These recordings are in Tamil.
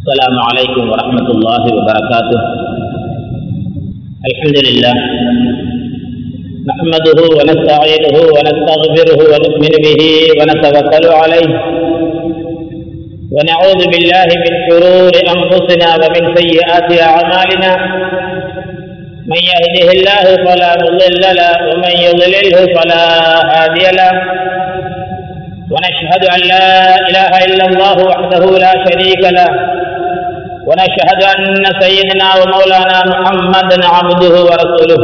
السلام عليكم ورحمة الله وبركاته. الحمد لله نحمده ونستعينه ونستغفره ونؤمن به ونتوكل عليه ونعوذ بالله من شرور أنفسنا ومن سيئات أعمالنا. من يهده الله فلا مضل له ومن يضلله فلا هادي له. ونشهد أن لا إله إلا الله وحده لا شريك له ونشهد أن سيدنا ومولانا محمدا عبده ورسوله.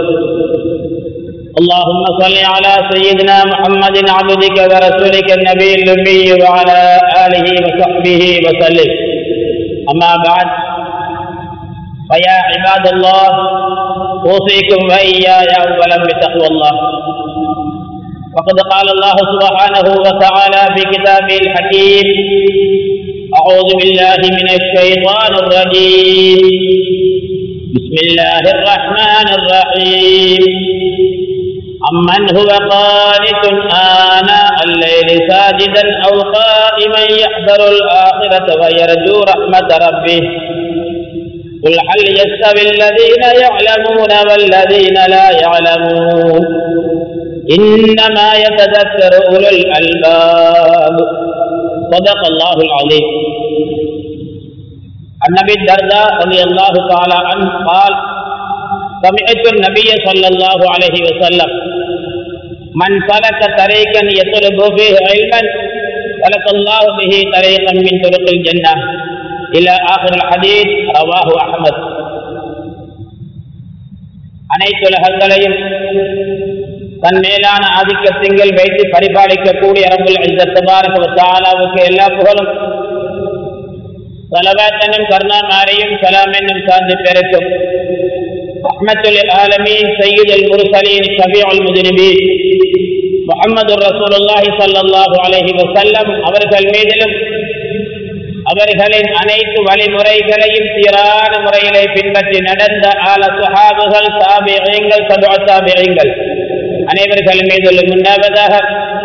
اللهم صل على سيدنا محمد عبدك ورسولك النبي الأمي وعلى آله وصحبه وسلم. أما بعد، فيا عباد الله، أوصيكم وإياي أولا بتقوى الله. وقد قال الله سبحانه وتعالى في كتابه الحكيم: أعوذ بالله من الشيطان الرجيم، بسم الله الرحمن الرحيم. أمن هو قانت آناء الليل ساجدا أو قائما يحذر الآخرة ويرجو رحمة ربه قل هل يستوي الذين يعلمون والذين لا يعلمون إنما يتذكر أولو الألباب. صدق الله العظيم. عن أبي الدرداء رضي الله تعالى عنه قال: سمعت النبي صلى الله عليه وسلم: من سلك طريقا يطلب فيه علما سلك الله به طريقا من طرق الجنة إلى آخر الحديث. رواه أحمد. அனைத்து உலகங்களையும் தன் மேலான ஆதிக்கத்திங்கள் வைத்து பரிபாலிக்கக்கூடிய ரப்புல் இஸ்ஸத் தபாரக வ தஆலாவுக்கு எல்லா புகழும், ஸலவாத் என்னும் கருணாமழையும் ஸலாம் என்னும் சாந்தி பெருக்கும் ரஹ்மத்துல் ஆலமீன் சய்யிதுல் முர்ஸலீன் ஷஃபீஉல் முஜ்ரிமீன் முஹம்மதுர் ரசூலுல்லாஹி ஸல்லல்லாஹு அலைஹி வஸல்லம் அவர்கள் மீதிலும் அவர்களின் அனைத்து வழிமுறைகளையும் சீரான முறையிலே பின்பற்றி நடந்த ஆல ஸஹாபுகள், தாபிஈன்கள், தபஅ தாபிஈன்கள் அனைவர்கள் மீதும் உண்டாவதாக.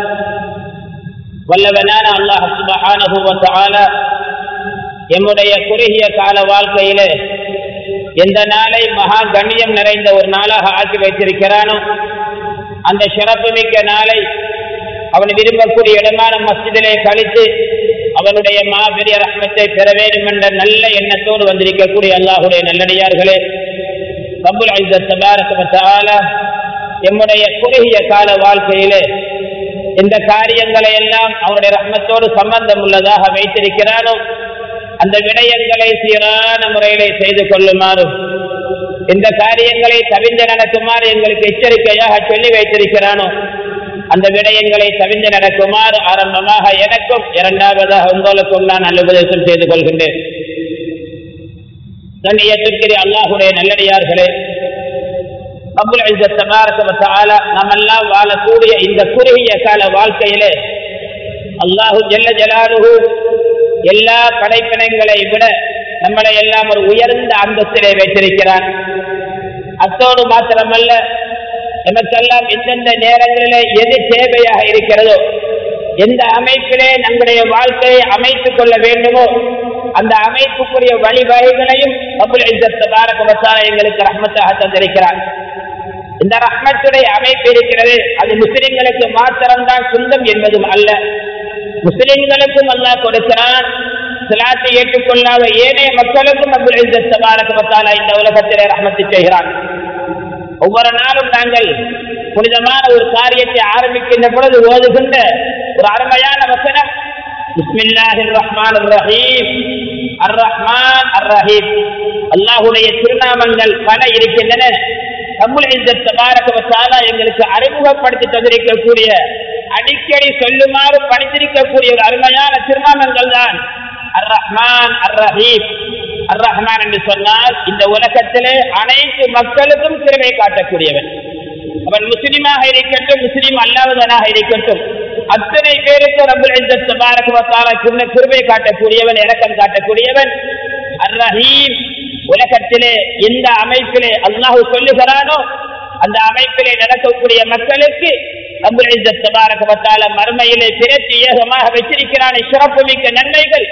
வல்லவனான அல்லாஹ் சுப்ஹானஹு வ தஆலா எம்முடைய குறுகிய கால வாழ்க்கையிலே எந்த நாளை மகா கண்ணியம் நிறைந்த ஒரு நாளாக ஆக்கி வைத்திருக்கிறானோ அந்த சிறப்பு மிக்க நாளை அவன் விரும்பக்கூடிய இடமான மஸ்ஜிதிலே கழித்து அவனுடைய மாபெரிய ரஹ்மத்தை பெற வேண்டும் என்ற நல்ல எண்ணத்தோடு வந்திருக்கக்கூடிய அல்லாஹுடைய நல்லடியார்களே, ரப்புல் இஸ்ஸத் தபாரக வ தஆலா எம்முடைய குறுகிய கால வாழ்க்கையிலே இந்த காரியங்களை எல்லாம் அவருடைய ரஹ்மத்தோடு சம்பந்தம் உள்ளதாக வைத்திருக்கிறானோ அந்த விடயங்களை சீரான முறையிலே செய்து கொள்ளுமாறும், இந்த காரியங்களை தவிர்த்து நடக்குமாறு எங்களுக்கு எச்சரிக்கையாக சொல்லி வைத்திருக்கிறானோ அந்த விடயங்களை தவிர்த்து நடக்குமாறு ஆரம்பமாக எனக்கும் இரண்டாவதாக உங்களுக்கும் நான் நல்லுபதேசம் செய்து கொள்கின்றேன். கண்ணியத்திற்குரிய அல்லாஹுடைய நல்லடியார்களே, ரப்புல் இஸ்ஸத் தபாரக வ தஆலா நாமெல்லாம் வாழக்கூடிய இந்த குறுகிய கால வாழ்க்கையிலே அல்லாஹு ஜல்ல ஜலாலுஹு எல்லா படைப்பினங்களை விட நம்மளை எல்லாம் ஒரு உயர்ந்த அந்தஸ்திலே வைத்திருக்கிறான். அத்தோடு மாத்திரமல்ல, நமக்கெல்லாம் எந்தெந்த நேரங்களிலே எது தேவையாக இருக்கிறதோ, எந்த அமைப்பிலே நம்முடைய வாழ்க்கையை அமைத்துக் கொள்ள வேண்டுமோ அந்த அமைப்புக்குரிய வழிவகைகளையும் ரப்புல் இஸ்ஸத் தபாரக வ தஆலா எங்களுக்கு ரஹ்மத்தாக தந்திருக்கிறார். இந்த ரஹ்மத்துடைய அமைப்பு இருக்கிறது, அது முஸ்லிம்களுக்கு மாத்திரம்தான் சொந்தம் என்பதும் அல்ல, முஸ்லிம்களுக்கும் அல்லாஹ் கொடுக்கிறான். ஸலாத்தை ஏற்றுக்கொள்ளாத ஏனைய மக்களுக்கும் ரப்புல் இஸ்ஸத் தபாரக வ தஆலா இந்த உலகத்திலே ரஹ்மத்தை செய்கிறான். ஒவ்வொரு நாளும் நாங்கள் புனிதமான ஒரு காரியத்தை ஆரம்பிக்கின்ற பொழுது ஓதுகின்ற ஒரு அருமையான வசனம் பிஸ்மில்லாஹிர் ரஹ்மானிர் ரஹீம். அர் ரஹ்மான் அர் ரஹீம் அல்லாஹ்வுடைய திருநாமங்கள் பல இருக்கின்றன. ரப்புல் இஸ்ஸத் தபாரக வ தஆலா எங்களுக்கு அறிமுகப்படுத்தி தந்திருக்கக்கூடிய, அடிக்கடி சொல்லுமாறு படித்திருக்கக்கூடிய ஒரு அருமையான திருநாமங்கள் தான் அர் ரஹ்மான் அர் ரஹீம். அர் ரஹ்மான் என்று சொன்னால் இந்த உலகத்திலே அனைத்து மக்களுக்கும் கிருபை காட்டக்கூடியவன். அவன் முஸ்லிமாக இருக்கட்டும், முஸ்லிம் அல்லாதவனாக இருக்கட்டும், அத்தனை பேருக்கு ரப்புல் இஸ்ஸத் தபாரக வ தஆலா கிருபை காட்டக்கூடியவன், இரக்கம் காட்டக்கூடியவன். அர் ரஹீம் உலகத்திலே எந்த அமைப்பிலே அல்லாஹ் சொல்லுகிறானோ அந்த அமைப்பிலே நடக்கக்கூடிய மக்களுக்கு ரப்புல் இஸ்ஸத் தபாரக வ தஆலா மறுமையிலே பிரத்யேகமாக வைத்திருக்கிறான் சிறப்பு மிக்க நன்மைகள்.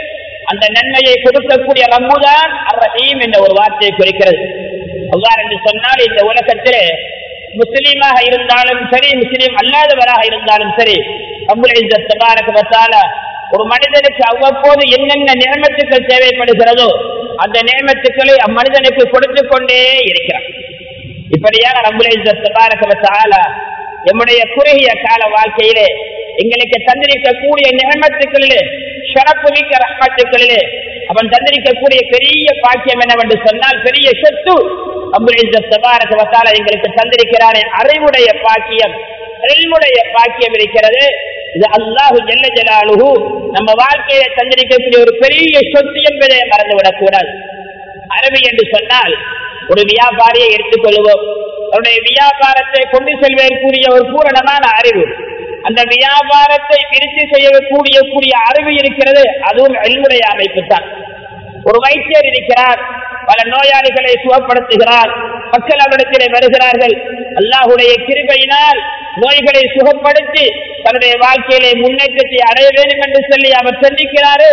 அந்த நன்மையை கொடுக்கக்கூடிய ரப்புதான் அர்-ரஹீம் என்ற ஒரு வார்த்தையை குறிக்கிறது. அவ்வாறு என்று சொன்னால் இந்த உலகத்திலே முஸ்லீமாக இருந்தாலும் சரி, முஸ்லீம் அல்லாதவராக இருந்தாலும் சரி, ரப்புல் இஸ்ஸத் தபாரக வ தஆலா ஒரு மனிதனுக்கு அவ்வப்போது என்னென்ன நியமத்துக்கள் தேவைப்படுகிறதோ அந்த நியமத்துக்களை அம்மனிதனுக்கு கொடுத்து கொண்டே இருக்கிறார். இப்படியாக ரப்புல் இஸ்ஸத் தபாரக வ தஆலா நம்முடைய குறுகிய கால வாழ்க்கையிலே எங்களுக்கு தந்திரிக்கக்கூடிய நியமத்துக்களிலே, ஷரப்பு மிக்க ரஹ்மத்துக்களிலே அவன் தந்திரிக்கக்கூடிய பெரிய பாக்கியம் என்னவென்று சொன்னால், பெரிய சொத்து ரப்புல் இஸ்ஸத் தபாரக வ தஆலா எங்களுக்கு தந்திருக்கிறாரே அறிவுடைய பாக்கியம், இல்முடைய பாக்கியம் இருக்கிறது. இது அல்லாஹு ஜல்ல ஜலாலுஹு நம்ம வாழ்க்கையை தந்திரிக்கக்கூடிய ஒரு பெரிய சொத்து என்பதை மறந்துவிடக் கூடாது. அரபி என்று சொன்னால் ஒரு வியாபாரியை எடுத்துக்கொள்வோம். அவருடைய வியாபாரத்தை கொண்டு செல்வதற்குரிய ஒரு பூரணமான அறிவு, அந்த வியாபாரத்தை விருத்தி செய்யக்கூடிய அறிவு இருக்கிறது, அதுவும் இல்முடைய அமைப்பு தான். ஒரு வைத்தியர் இருக்கிறார், பல நோயாளிகளை சுகப்படுத்துகிறார், மக்கள் அவரிடத்திலே வருகிறார்கள். அல்லாஹுடைய கிருபையினால் நோய்களை சுகப்படுத்தி தன்னுடைய வாழ்க்கையிலே முன்னேற்றத்தை அடைய வேண்டும் என்று சொல்லி அவர் சந்திக்கிறாரு.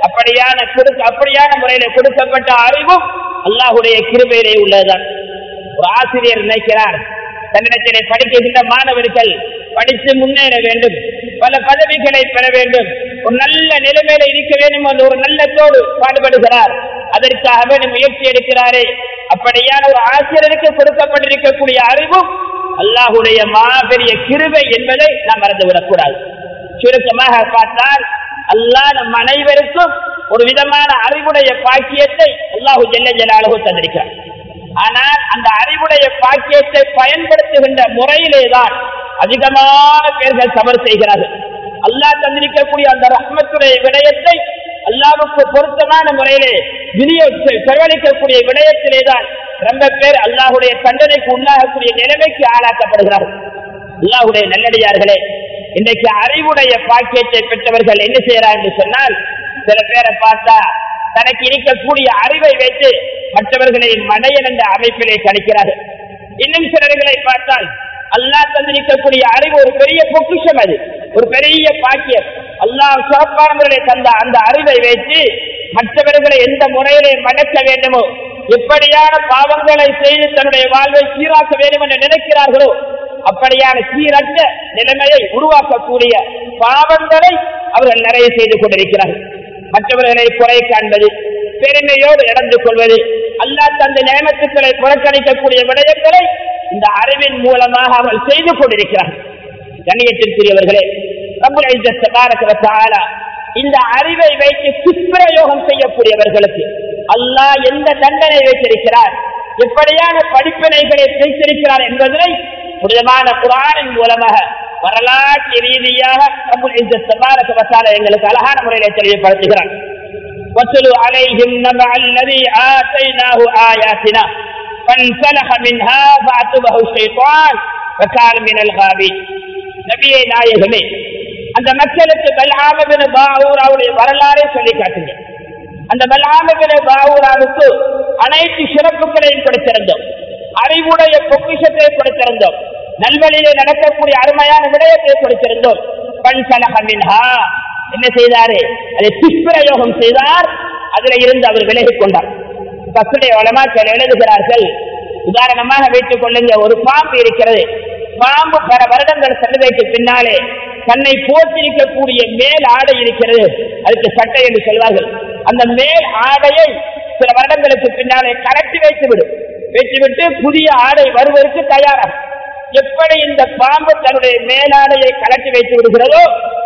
அப்படியான முறையில கொடுக்கப்பட்ட அறிவும் அல்லாஹுடைய கிருபையிலே உள்ளதுதான். ஒரு ஆசிரியர் நினைக்கிறார், தன்னிடத்திலே படிக்கின்ற மாணவர்கள் படித்து முன்னேற வேண்டும், பல பதவிகளை பெற வேண்டும், ஒரு நல்ல நிலைமையில இருக்க வேண்டும் என்று ஒரு நல்லத்தோடு பாடுபடுகிறார். அதற்காக முயற்சி எடுக்கிறாரே. அப்படியான ஒரு ஆசிரியருக்கு கொடுக்கப்பட்டிருக்கக்கூடிய அறிவும் அல்லாஹுடைய மாபெரிய கிருபை என்பதை நாம் மறந்துவிடக்கூடாது. சுருக்கமாக பார்த்தால் அல்லாஹ் நம் அனைவருக்கும் ஒரு விதமான அறிவுடைய பாக்கியத்தை அல்லாஹு ஜல்ல ஜலாலுஹு தந்திருக்கிறார். ஆனால் அந்த அறிவுடைய பாக்கியத்தை பயன்படுத்துகின்ற முறையிலேதான் அதிகமான பேர்கள் தவறு செய்கிறார்கள். அல்லாஹ் தந்திருக்கக்கூடிய அந்த ரஹ்மத்துடைய விடயத்தை அல்லாஹ்வுக்கு பொருத்தமான முறையிலே செலவழிக்கக்கூடிய விடயத்திலேதான் ரொம்ப பேர் அல்லாஹுடைய தண்டனைக்கு உண்டாகக்கூடிய நிலைமைக்கு ஆளாக்கப்படுகிறார்கள். அல்லாஹுடைய நல்லடியார்களே, இன்றைக்கு அறிவுடைய பாக்கியத்தை பெற்றவர்கள் என்ன செய்யறார் என்று சொன்னால், சில பேரை பார்த்தா தனக்கு இருக்கக்கூடிய அறிவை வைத்து மற்றவர்களை மடையன் என்ற அமைப்பிலே கணிக்கிறார்கள். இன்னும் சிலர்களை பார்த்தால் அல்லாஹ் தந்திருக்கக்கூடிய அறிவு ஒரு பெரிய பொக்கிஷம், அது ஒரு பெரிய பாக்கியம். அல்லாஹ் சிறப்பான முறையிலே தந்த அந்த அறிவை வைத்து மற்றவர்களை எந்த முறையிலே மடக்க வேண்டுமோ, எப்படியான பாவங்களை செய்து தன்னுடைய வாழ்வை சீராக்க வேண்டும் என்று நினைக்கிறார்களோ அப்படியான சீரற்ற நிலைமையை உருவாக்கக்கூடிய பாவங்களை அவர்கள் நிறைய செய்து கொண்டிருக்கிறார்கள். மற்றவர்களை குறை காண்பது, பெருமையோடு நடந்து கொள்வது, அல்லாஹ் தந்த நியமத்துக்களை புறக்கணிக்கக்கூடிய விடயங்களை இந்த அறிவின் மூலமாக அவர்கள் செய்து கொண்டிருக்கிறார்கள். கண்ணியத்திற்குரியவர்களே, ரப்புல் இஸ்ஸத் தபாரக வ தஆலா இந்த அறிவை வைத்து துஷ்பிரயோகம் செய்யக்கூடியவர்களுக்கு அல்லாஹ் எந்த தண்டனை வைத்திருக்கிறார், எப்படியான படிப்பினைகளை வைத்திருக்கிறார் என்பதை புனிதமான குர்ஆனின் மூலமாக வரலாற்று ரீதியாக ரப்புல் இஸ்ஸத் தபாரக வ தஆலா எங்களுக்கு அழகான முறையில் தெளிவுபடுத்துகிறார். வத்லு அலைஹிம் நபஅல் லதி ஆதைனாஹு ஆயாத்தினா ஃபன்ஸலஹ மின்ஹா ஃபஅத்பஹு ஷைத்தான் ஃபகான மினல் காபின். நபியே நாயகமே, அந்த மக்களுக்கு பல்ஆம் இப்னு பாஊராவுடைய வரலாறை சொல்லி காட்டுங்க. அந்த பல்ஆம் இப்னு பாஊராவுக்கு அனைத்து சிறப்புகளையும் கொடுத்திருந்தோம், அறிவுடைய பொக்கிஷத்தை கொடுத்திருந்தோம், நல்வழியிலே நடக்கக்கூடிய அருமையான விடயத்தை கொடுத்திருந்தோம். என்ன செய்தாரு? அதை துஷ்பிரயோகம் செய்தார். அதில் இருந்து அவர் விலகிக் கொண்டார். தஸ்ஸுடைய உலமாக்கள் எழுதுகிறார்கள், உதாரணமாக வைத்துக் கொள்ளுங்க, ஒரு பாம்பு இருக்கிறது. பாம்பு பல வருடங்கள் சென்றதற்கு பின்னாலே தன்னை போற்றிருக்கக்கூடிய மேல் ஆடை இருக்கிறது, அதுக்கு சட்டை என்று சொல்வார்கள். அந்த மேல் ஆடையை சில வருடங்களுக்கு பின்னாலே கலட்டி வைத்துவிட்டு புதிய ஆடை வருவதற்கு தயாராகும். எப்படி இந்த பாம்பு தன்னுடைய மேலாடையை கலட்டி வைத்து விடுகிறதோ,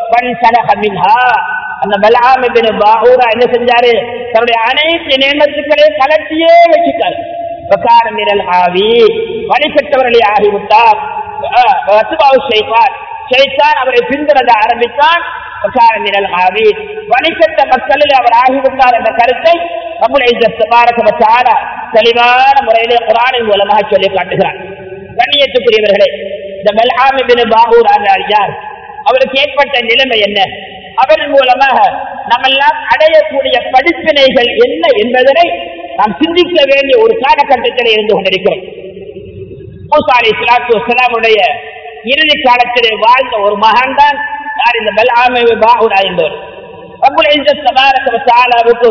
அந்த பல்ஆம் இப்னு பாஊரா என்ன செஞ்சாரு? தன்னுடைய அனைத்து நியமத்துக்களையும் கலட்டியே வச்சுட்டார். வழிபட்டவர்களை ஆகிவிட்டார். அவரை பின்தொடர ஆரம்பித்தான். வழிகட்ட மக்களில் அவர் ஆகிவிட்டார் என்ற கருத்தை ரப்புல் இஸ்ஸத் தபாரக வ தஆலா தெளிவான முறையிலே குர்ஆனின் மூலமாக சொல்லி காட்டுகிறார். கண்ணியத்துக்குரியவர்களே, இந்த பல்ஆம் இப்னு பாஊரா யார்? அவருக்கு ஏற்பட்ட நிலைமை என்ன? அவர் மூலமாக நம்மெல்லாம் அடையக்கூடிய படிப்பினைகள் என்ன என்பதனை நாம் சிந்திக்க வேண்டிய ஒரு காலகட்டத்தில் இருந்து கொண்டிருக்கிறோம். மூசா அலைஹிஸ்ஸலாத்து வஸ்ஸலாமுடைய இறுதி காலத்திலே வாழ்ந்த ஒரு மகான் தான் யார்? இந்த பல்ஆம் இப்னு பாஊரா என்பவர். ரப்புல் இஸ்ஸத் தபாரக வ தஆலாவுக்கு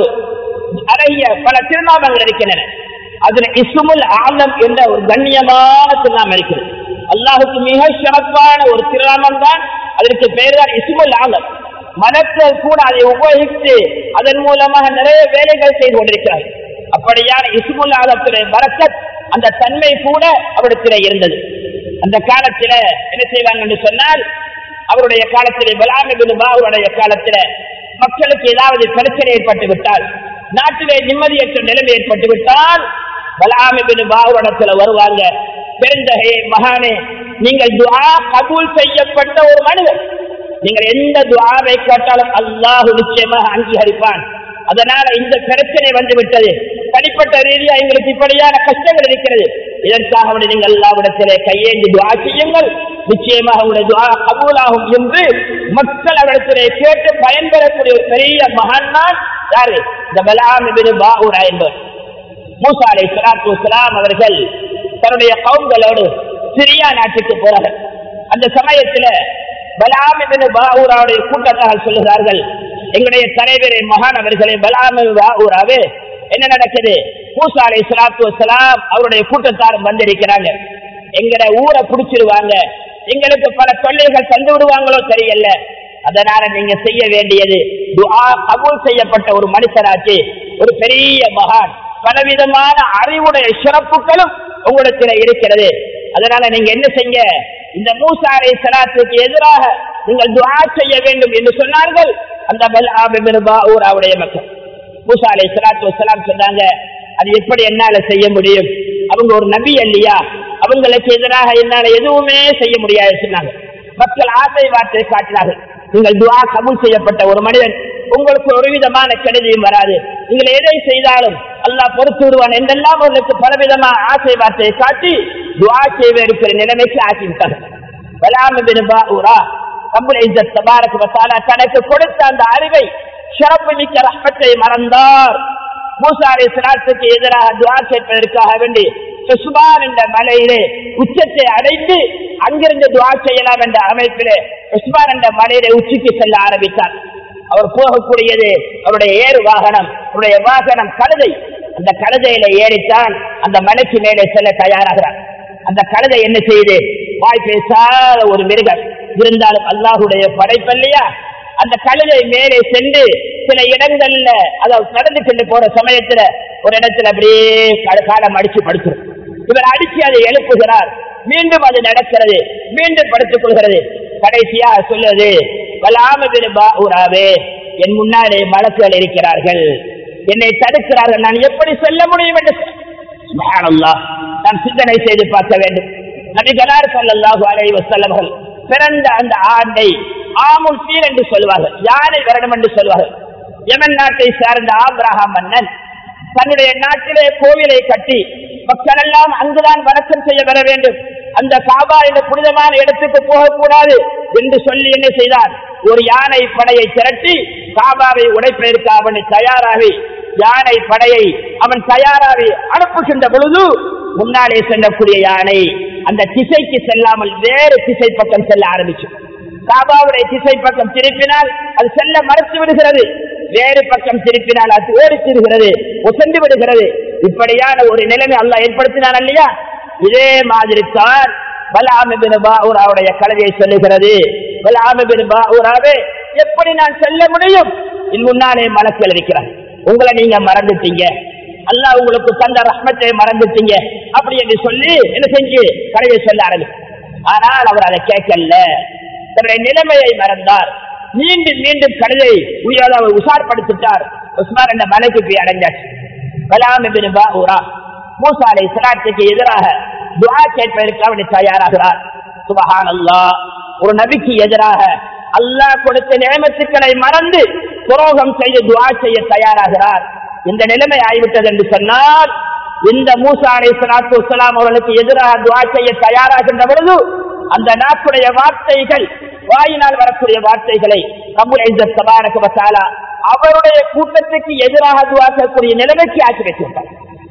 அழகிய பல திருநாமங்கள் இருக்கின்றன. அதுல இஸ்முல் ஆலம் என்ற ஒரு கண்ணியமான திருநாமம் இருக்கிறது. அல்லாஹுக்கு மிக சிறப்பான ஒரு திருநாமம் தான், அதற்கு பெயர் தான் இஸ்முல் ஆலம். மலக்கள் கூட அதை உபயோகித்து அதன் மூலமாக நிறைய வேலைகள் செய்து கொண்டிருக்கிறார்கள். அப்படியான இஸ்முல் ஆலத்துடைய பரக்கத், அந்த தன்மை கூட அவரிடத்திலே இருந்தது. அந்த காலத்தில என்ன செய்வாங்க என்று சொன்னால், அவருடைய காலத்திலே பலாம் இப்னு பாஊருடைய காலத்தில மக்களுக்கு ஏதாவது பிரச்சனை ஏற்பட்டு விட்டால், நாட்டிலே நிம்மதியற்ற நிலைமை ஏற்பட்டு விட்டால் பலாம் இப்னு பாஊரிடத்தில் வருவாங்க. பெருந்தகை மகானே, நீங்கள் துஆ கபூல் செய்யப்பட்ட ஒரு மனிதர், நீங்கள் எந்த துஆவை கேட்டாலும் அல்லாஹ் நிச்சயமாக அங்கீகரிப்பான். அதனால இந்த பிரச்சனை வந்து விட்டது, தனிப்பட்ட ரீதியா எங்களுக்கு இப்படியான கஷ்டங்கள் இருக்கிறது, இதற்காக நீங்கள் அல்லாஹ்விடத்திலே கையேந்தி துஆ செய்யுங்கள், நிச்சயமாக உங்களுடைய துஆ கபூலாகும் என்று மக்கள் அவரிடத்திலே கேட்டு பயன்பெறக்கூடிய ஒரு பெரிய மகான் தான் யாரு? இந்த பலாம் இப்னு பாஊர் என்பவர். மூசா அலைஹிஸ்ஸலாத்து வஸ்ஸலாம் அவர்கள் தன்னுடைய கவும்களோடு சிரியா நாட்டுக்கு போறார்கள். அந்த சமயத்தில் பலாம் இப்னு பாஊருடைய கூட்டத்தார்கள் சொல்லுகிறார்கள், எங்களுடைய தலைவரே மகான் அவர்களே பலாம் இப்னு பாஊராவே, என்ன நடக்குது? மூசா அலைஹிஸ்ஸலாத்து வஸ்ஸலாம் அவருடைய கூட்டத்தாரும் வந்திருக்கிறாங்க, எங்கட ஊரை பிடிச்சிருவாங்க, எங்களுக்கு பல தொல்லைகள் தந்து விடுவாங்களோ தெரியல, அதனால நீங்க செய்ய வேண்டியது துஆ கபூல் செய்யப்பட்ட ஒரு மனுஷராச்சு, ஒரு பெரிய மகான், பலவிதமான அறிவுடைய சிறப்புகளும் உங்களிடத்தில் இருக்கிறது, அதனால நீங்க என்ன செய்ய, இந்த மூசா அலைஹிஸ்ஸலாத்துக்கு எதிராக நீங்கள் துஆ செய்ய வேண்டும் என்று சொன்னார்கள் அந்த பலாம் இப்னு பாஊருடைய மக்கள். மூசா அலைஹிஸ்ஸலாத்து வஸ்ஸலாம் சொன்னாங்க, அது எப்படி என்னால செய்ய முடியும், அவங்க ஒரு நபி இல்லையா, அவங்களுக்கு எதிராக என்னால எதுவுமே செய்ய முடியாது சொன்னாங்க. மக்கள் ஆசை வார்த்தை காட்டினார்கள், நீங்கள் துஆ கபூல் செய்யப்பட்ட ஒரு மனிதன், உங்களுக்கு ஒரு விதமான கெடுதியும் வராது, நீங்கள் எதை செய்தாலும் அல்லாஹ் பொறுத்து விடுவான் என்றெல்லாம் அவர்களுக்கு பலவிதமான ஆசை வார்த்தையை காட்டி துஆ செய்ய இருக்கிற நிலைமைக்கு ஆக்கிவிட்டார்கள். பலாம் இப்னு பாஊரா ரப்புல் இஸ்ஸத் தபாரக வ தஆலா தனக்கு கொடுத்த அந்த அறிவை, சிறப்பு மிக்க ரஹ்மத்தை மறந்தார். மூசா அலைஹிஸ்ஸலாத்துக்கு எதிராக துஆ கேட்பதற்காக வேண்டி உஸ்மான் என்ற மலையிலே உச்சத்தை அடைந்து அங்கிருந்து துஆ செய்யலாம் என்ற அமைப்பிலே உஸ்மான் என்ற மலையிலே உச்சிக்கு செல்ல ஆரம்பித்தார். அவர் போகக்கூடியது அவருடைய ஏறு வாகனம், அவருடைய வாகனம் கழுதை. அந்த கழுதையில ஏறித்தான் அந்த மலைக்கு மேலே செல்ல தயாராகிறார். அந்த கழுதை என்ன செய்து, வாய் பேசாத ஒரு மிருகம் இருந்தாலும் அல்லாஹுடைய படைப்பல்லையா, அந்த கழுதை மேலே சென்று சில இடங்கள்ல அதாவது நடந்து சென்று போற சமயத்துல ஒரு இடத்துல அப்படியே காலம் அடிச்சு படுத்துரும். இவர் அடிச்சு அதை எழுப்புகிறார், மீண்டும் அது நடக்கிறது, மீண்டும் படுத்துக் கொள்கிறது. கடைசியா சொல்லுது, பலாம் இப்னு பாஊராவே, என் முன்னாலே மலக்குகள் இருக்கிறார்கள், என்னை தடுக்கிறார்கள், நான் எப்படி செல்ல முடியும் என்று சுப்ஹானல்லாஹ் நான் சிந்தனை செய்து பார்க்க வேண்டும். நபிகளார் ஸல்லல்லாஹு அலைஹி வஸல்லம் பிறந்த அந்த ஆண்டை ஆமுல் ஃபீல் என்று சொல்வார்கள், யானை வருடம் என்று சொல்வார்கள். யமன் நாட்டை சார்ந்த ஆபிரகாம் மன்னன் தன்னுடைய நாட்டிலே கோவிலை கட்டி மக்கள் எல்லாம் அங்குதான் வணக்கம் செய்ய வர வேண்டும், அந்த காபா என்ற புனிதமான இடத்துக்கு போகக்கூடாது என்று சொல்லி என்ன செய்தார், ஒரு யானை படையை திரட்டி காபாவை உடைப்பதற்காக அவன் தயாராகி யானை படையை அவன் தயாராகி அனுப்புகின்ற பொழுது முன்னாலே செல்லக்கூடிய யானை அந்த திசைக்கு செல்லாமல் வேறு திசை பக்கம் செல்ல ஆரம்பிச்சு. காபாவுடைய திசை பக்கம் திருப்பினால் அது செல்ல மறுத்து விடுகிறது, வேறு பக்கம் திருப்பினால் அது ஓடித்திருக்கிறது, ஒசந்து விடுகிறது. இப்படியான ஒரு நிலைமை அல்லாஹ் ஏற்படுத்தினான் இல்லையா, இதே மாதிரி தான் பலாம் இப்னு பாஊருடைய கலவையை சொல்லுகிறது. பலாம் இப்னு பாஊராவே, எப்படி நான் செல்ல முடியும், என் முன்னாலே மலக்குகள் இருக்கிறார், உங்களை நீங்க மறந்துட்டீங்க, அல்லாஹ் உங்களுக்கு தந்த ரஹ்மத்தை மறந்துட்டீங்க அப்படி என்று சொல்லி என்ன செஞ்சு கலவையை சொல்ல ஆரம்பிச்சு. ஆனால் அவர் அதை கேட்கல, தன்னுடைய நிலைமையை மறந்தார். மீண்டும் மீண்டும் கழுதை உயிராக உஷார்படுத்திட்டார். உஸ்மான் என்ற மலைக்கு போய் அடைஞ்சாச்சு. பலாம் இப்னு பாஊரா மூசா அலைஹிஸ்ஸலாத்துக்கு எதிராக துஆ கேட்பதற்கு அவனை தயாராகிறார். சுப்ஹானல்லாஹ், ஒரு நபிக்கு எதிராக அல்லாஹ் கொடுத்த நியமத்துக்களை மறந்து துரோகம் செய்து துஆ செய்ய தயாராகிறார். இந்த நிலைமை ஆகிவிட்டது என்று சொன்னால், இந்த மூசா அலைஹிஸ்ஸலாத்து வஸ்ஸலாம் அவர்களுக்கு எதிராக துஆ செய்ய தயாராகின்ற பொழுது அந்த நாக்குடைய வார்த்தைகள், வாயினால் வரக்கூடிய வார்த்தைகளை ரப்புல் இஸ்ஸத் தபாரக வ தஆலா அவருடைய கூட்டத்துக்கு எதிராக துஆ செய்யக்கூடிய நிலைமைக்கு ஆக்கி வைத்திருந்தார்.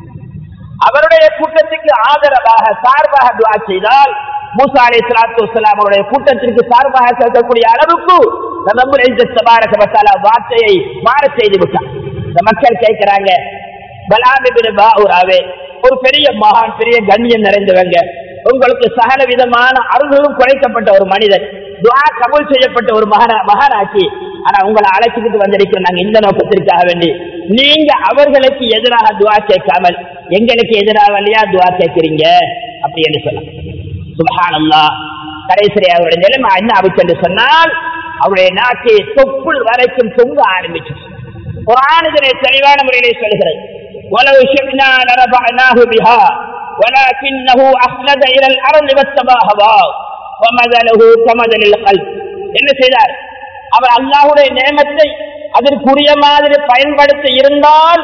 அவருடைய கூட்டத்துக்கு ஆதரவாக சார்பாக துஆ செய்தால் மூசா அலைஹிஸ்ஸலாத்து வஸ்ஸலாம் அவருடைய கூட்டத்திற்கு சார்பாக கேட்கக்கூடிய அளவுக்கு ரப்பல் இஸ்ஸத் தபாரக வ தஆலா வார்த்தையை மாற செய்து விட்டார். இந்த மக்கள் கேட்கிறாங்க, பலாம் இப்னு பாஊராவே, ஒரு பெரிய மகான், பெரிய கண்ணியம் நிறைந்தவங்க, உங்களுக்கு சகல விதமான அருள்களும் குறைக்கப்பட்ட ஒரு மனிதன், துஆ கபூல் செய்யப்பட்ட ஒரு மகானாக்கி, ஆனா உங்களை அழைச்சிக்கிட்டு வந்திருக்கிறோம் நாங்க இந்த நோக்கத்திற்காக வேண்டி. நீங்க அவர்களுக்கு எதிராக துஆ கேட்காமல் எங்களுக்கு எதிராக இல்லையா துஆ கேட்கிறீங்க அப்படி என்று சொன்னார். சுப்ஹானல்லாஹ். கடைசி அவருடைய நிலைமை என்ன ஆச்சு என்று சொன்னால், அவருடைய நாக்கை தொப்புள் வரைக்கும் தொங்க ஆரம்பிச்சு. குர்ஆன் இதனை தெளிவான முறையிலே சொல்கிறது, وَلَوْ شِئْنَا لَرَفَعْنَاهُ بِهَا وَلَكِنَّهُ أَخْلَدَ إِلَى الْأَرْضِ وَاتَّبَعَ هَوَاهُ وَمَثَلُهُ كَمَثَلِ الْقَلْبِ. என்ன செய்தார்? அவர் அல்லாஹ்வுடைய நியமத்தை அதற்குரிய மாதிரி பயன்படுத்த இருந்தால்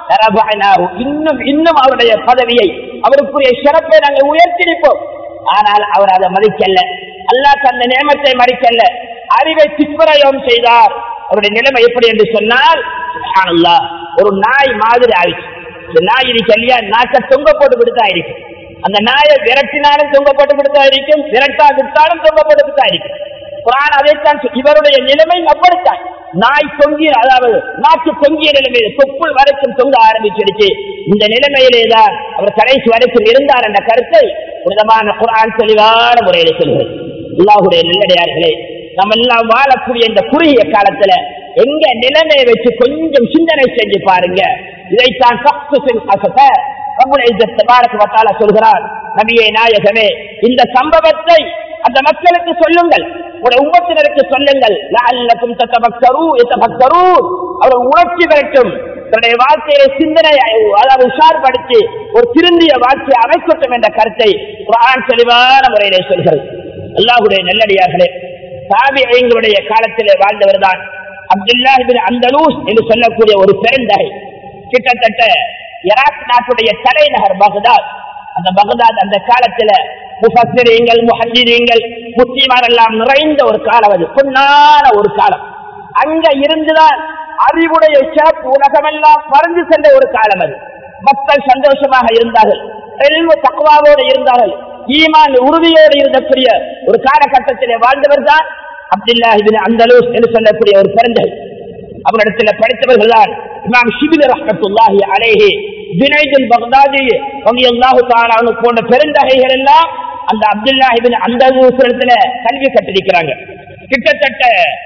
இன்னும் அவருடைய பதவியை, அவருக்குரிய சிறப்பை நாங்கள் உயர்த்திருப்போம். ஆனால் அவர் அதை மதிக்கல்ல. அல்லாஹ் தந்த நியமத்தை மதிக்கல்ல, அறிவை துஷ்பிரயோகம் செய்தார். அவருடைய நிலைமை எப்படி என்று சொன்னால், சுப்ஹானல்லாஹ், ஒரு நாய் மாதிரி ஆயிடுச்சு. இந்த நாய் இருக்கு இல்லையா, நாக்கை தொங்க போட்டு விடுத்தா இருக்கு. அந்த நாயை விரட்டினாலும் தொங்க போட்டு விடுத்தா இருக்கும், விரட்டா விட்டாலும் தொங்க போட்டு விட்டா இருக்கும். குர்ஆன் அதைத்தான் இவருடைய நிலைமை அப்படித்தான். நாய் தொங்கிய, அதாவது நாக்கு தொங்கிய நிலைமையில தொப்புள் வரைக்கும் தொங்க ஆரம்பிச்சிருச்சு. இந்த நிலைமையிலேதான் அவர் கடைசி வரைக்கும் இருந்தார் என்ற கருத்தை புனிதமான குர்ஆன் தெளிவான முறையில் சொல்கிறது. அல்லாஹ்வுடைய நல்லடியார்களே, நம்ம எல்லாம் வாழக்கூடிய இந்த குறுகிய காலத்துல எங்க நிலைமையை வச்சு கொஞ்சம் சிந்தனை செஞ்சு பாருங்க. இதைத்தான் ரப்பல் இஸ்ஸத் தபாரக வ தஆலா சொல்கிறார், நபியே நாயகமே, இந்த சம்பவத்தை அந்த மக்களுக்கு சொல்லுங்கள், உங்களுடைய உம்மத்தினருக்கு சொல்லுங்கள், லஅல்லகும் ததஃபக்கரூன், அவர் உணர்ச்சி பெறட்டும், தன்னுடைய வாழ்க்கையை சிந்தனை, அதாவது உஷார்படுத்தி ஒரு திருந்திய வாழ்க்கையை அமைக்கட்டும் என்ற கருத்தை குர்ஆன் தெளிவான முறையிலே சொல்கிறது. அல்லாஹ்வுடைய நல்லடியார்களே, தாபிஈங்களுடைய காலத்திலே வாழ்ந்தவர் தான் அப்துல்லாஹ் இப்னு அந்தலூஸ் என்று சொல்லக்கூடிய ஒரு பெருந்தகை. கிட்டத்தட்ட ஈராக் நாட்டுடைய தலைநகர் பக்தாத். அந்த பக்தாத் அந்த காலத்துல முஃபஸ்ஸிரீன்கள், முஹத்திரீன்கள், முஸ்லிமார் எல்லாம் நிறைந்த ஒரு காலம், அது பொன்னான ஒரு காலம். அங்க இருந்துதான் அறிவுடைய சிறப்பு உலகமெல்லாம் பறந்து சென்ற ஒரு காலம் அது. மக்கள் சந்தோஷமாக இருந்தார்கள், இல்மு தக்வாவோடு இருந்தார்கள், ஈமான் உறுதியோடு இருந்தக்கூடிய ஒரு காலகட்டத்திலே வாழ்ந்தவர் தான் அப்துல்லாஹ் இப்னு அந்தலூஸ் என்று சொல்லக்கூடிய ஒரு பெருந்தகை. அவரிடத்தில் படித்தவர்கள் தான் இமாம் ஷிபிலி ரஹ்மத்துல்லாஹி அலைஹி, ஜுனைதுல் பக்தாதி ரலியல்லாஹு தஆலா அன்ஹு போன்ற பெருந்தகைகள் எல்லாம் அந்த அப்துல்லாஹ் இப்னு அந்தலூஸ் இடத்துல கல்வி கற்றிருக்கிறாங்க. கிட்டத்தட்ட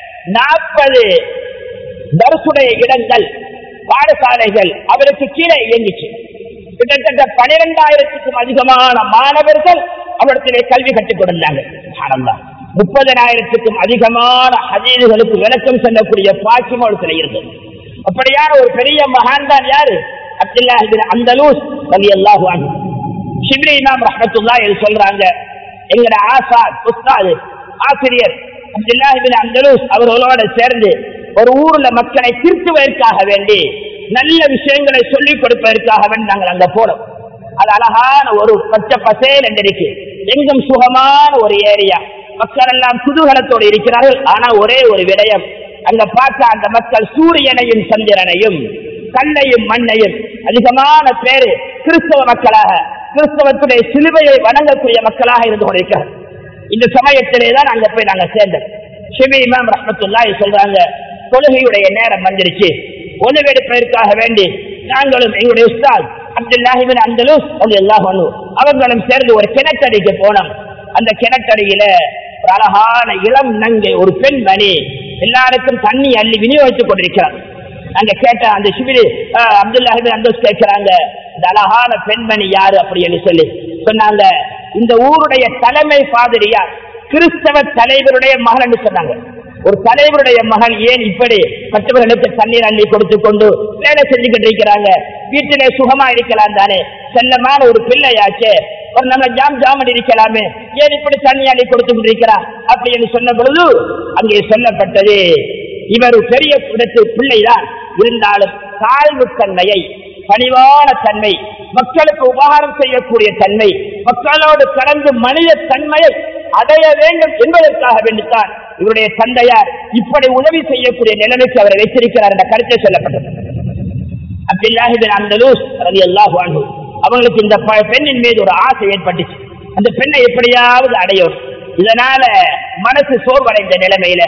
40 தர்சுடைய இடங்கள், பாடசாலைகள் அவருக்கு கீழே இயங்கிச்சு. கிட்டத்தட்ட 12,000க்கும் அதிகமான மாணவர்கள் அவரிடத்திலே கல்வி கற்றுக் கொடுத்தாங்க. 30,000க்கும் அதிகமான ஹதீஸ்களுக்கு விளக்கம் சொல்லக்கூடிய பாக்கியம் அவரிடத்தில் இருந்தது. அப்படியான ஒரு பெரிய மகான் தான் யாரு? அப்துல்லாஹ் இப்னு அந்தலூஸ் ரலியல்லாஹு அன்ஹு. ஷிப்லி இமாம் ரஹ்மத்துல்லாஹி சொல்றாங்க, எங்கட உஸ்தாது ஆசிரியர் அப்துல்லாஹ் இப்னு அந்தலூஸ் அவர்களோடு சேர்ந்து ஒரு ஊர்ல மக்களை திருத்துவதற்காக வேண்டி, நல்ல விஷயங்களை சொல்லிக் கொடுப்பதற்காக வேண்டி நாங்கள் அங்க போனோம். அது அழகான ஒரு பச்சை பசேல் என்றிருக்கு, எங்கும் சுகமான ஒரு ஏரியா, மக்கள் எல்லாம் குதூகலத்தோடு இருக்கிறார்கள். ஆனா ஒரே ஒரு விடயம், அங்க பார்த்தா அந்த மக்கள் சூரியனையும் சந்திரனையும் கல்லையும் மண்ணையும் அதிகமான பேரு கிறிஸ்தவ மக்களாக, கிறிஸ்தவத்துடைய சிலுவையை வணங்கக்கூடிய மக்களாக இருந்து கொண்டிருக்கிறார். இந்த சமயத்திலேதான் அங்க போய் நாங்க சேர்ந்தோம். ஷிபி இமாம் ரஹ்மத்துல்லாஹி சொல்றாங்க, தொழுகையுடைய நேரம் வந்துருச்சு, உணவெடுப்பதற்காக வேண்டி நாங்களும் எங்களுடைய உஸ்தாத் அப்துல்லாஹ் இப்னு அந்தலூஸ் ரலியல்லாஹு அன்ஹு அவர்களும் சேர்ந்து ஒரு கிணற்றடிக்கு போனோம். அந்த கிணற்றடியில ஒரு அழகான இளம் நங்கை, ஒரு பெண்மணி எல்லாருக்கும் தண்ணி அள்ளி விநியோகித்துக் கொண்டிருக்கிறார். அங்க கேட்ட அந்த ஷிபிலி அப்துல்லாஹ் இப்னு அந்தலூஸ் கேட்கிறாங்க, இந்த அழகான பெண்மணி யாரு அப்படி என்று சொல்லி சொன்னாங்க. இந்த ஊருடைய தலைமை பாதிரியார், கிறிஸ்தவ தலைவருடைய மகள் என்று சொன்னாங்க. ஒரு தலைவருடைய மகள் ஏன் இப்படி மற்றவர்களுக்கு தண்ணீர் அள்ளி கொடுத்து கொண்டு வேலை செஞ்சுக்கிட்டு இருக்கிறாங்க? வீட்டிலே சுகமா இருக்கலாம் தானே, செல்லமான ஒரு பிள்ளையாச்சே, ஒரு நம்ம ஜாம் இருக்கலாமே, ஏன் இப்படி தண்ணி அள்ளி கொடுத்து கொண்டிருக்கிறார் அப்படி என்று சொன்ன பொழுது அங்கே சொல்லப்பட்டது, இவர் பெரிய இடத்து பிள்ளைதான், இருந்தாலும் தாழ்வு தன்மையை, பணிவான தன்மை, மக்களுக்கு உபகாரம் செய்யக்கூடிய தன்மை, மக்களோடு கலந்து மனித தன்மையை அடைய வேண்டும் என்பதற்காக வேண்டித்தான் இவருடைய தந்தையார் இப்படி உதவி செய்யக்கூடிய நிலைமைக்கு அவரை வைத்திருக்கிறார் என்ற கருத்தை சொல்லப்பட்டது. அப்துல்லாஹ் இப்னு அந்தலூஸ் ரலியல்லாஹு அன்ஹு அவங்களுக்கு இந்த பெண்ணின் மீது ஒரு ஆசை ஏற்பட்டுச்சு. அந்த பெண்ணை எப்படியாவது அடையும். இதனால மனசு சோர்வடைந்த நிலைமையில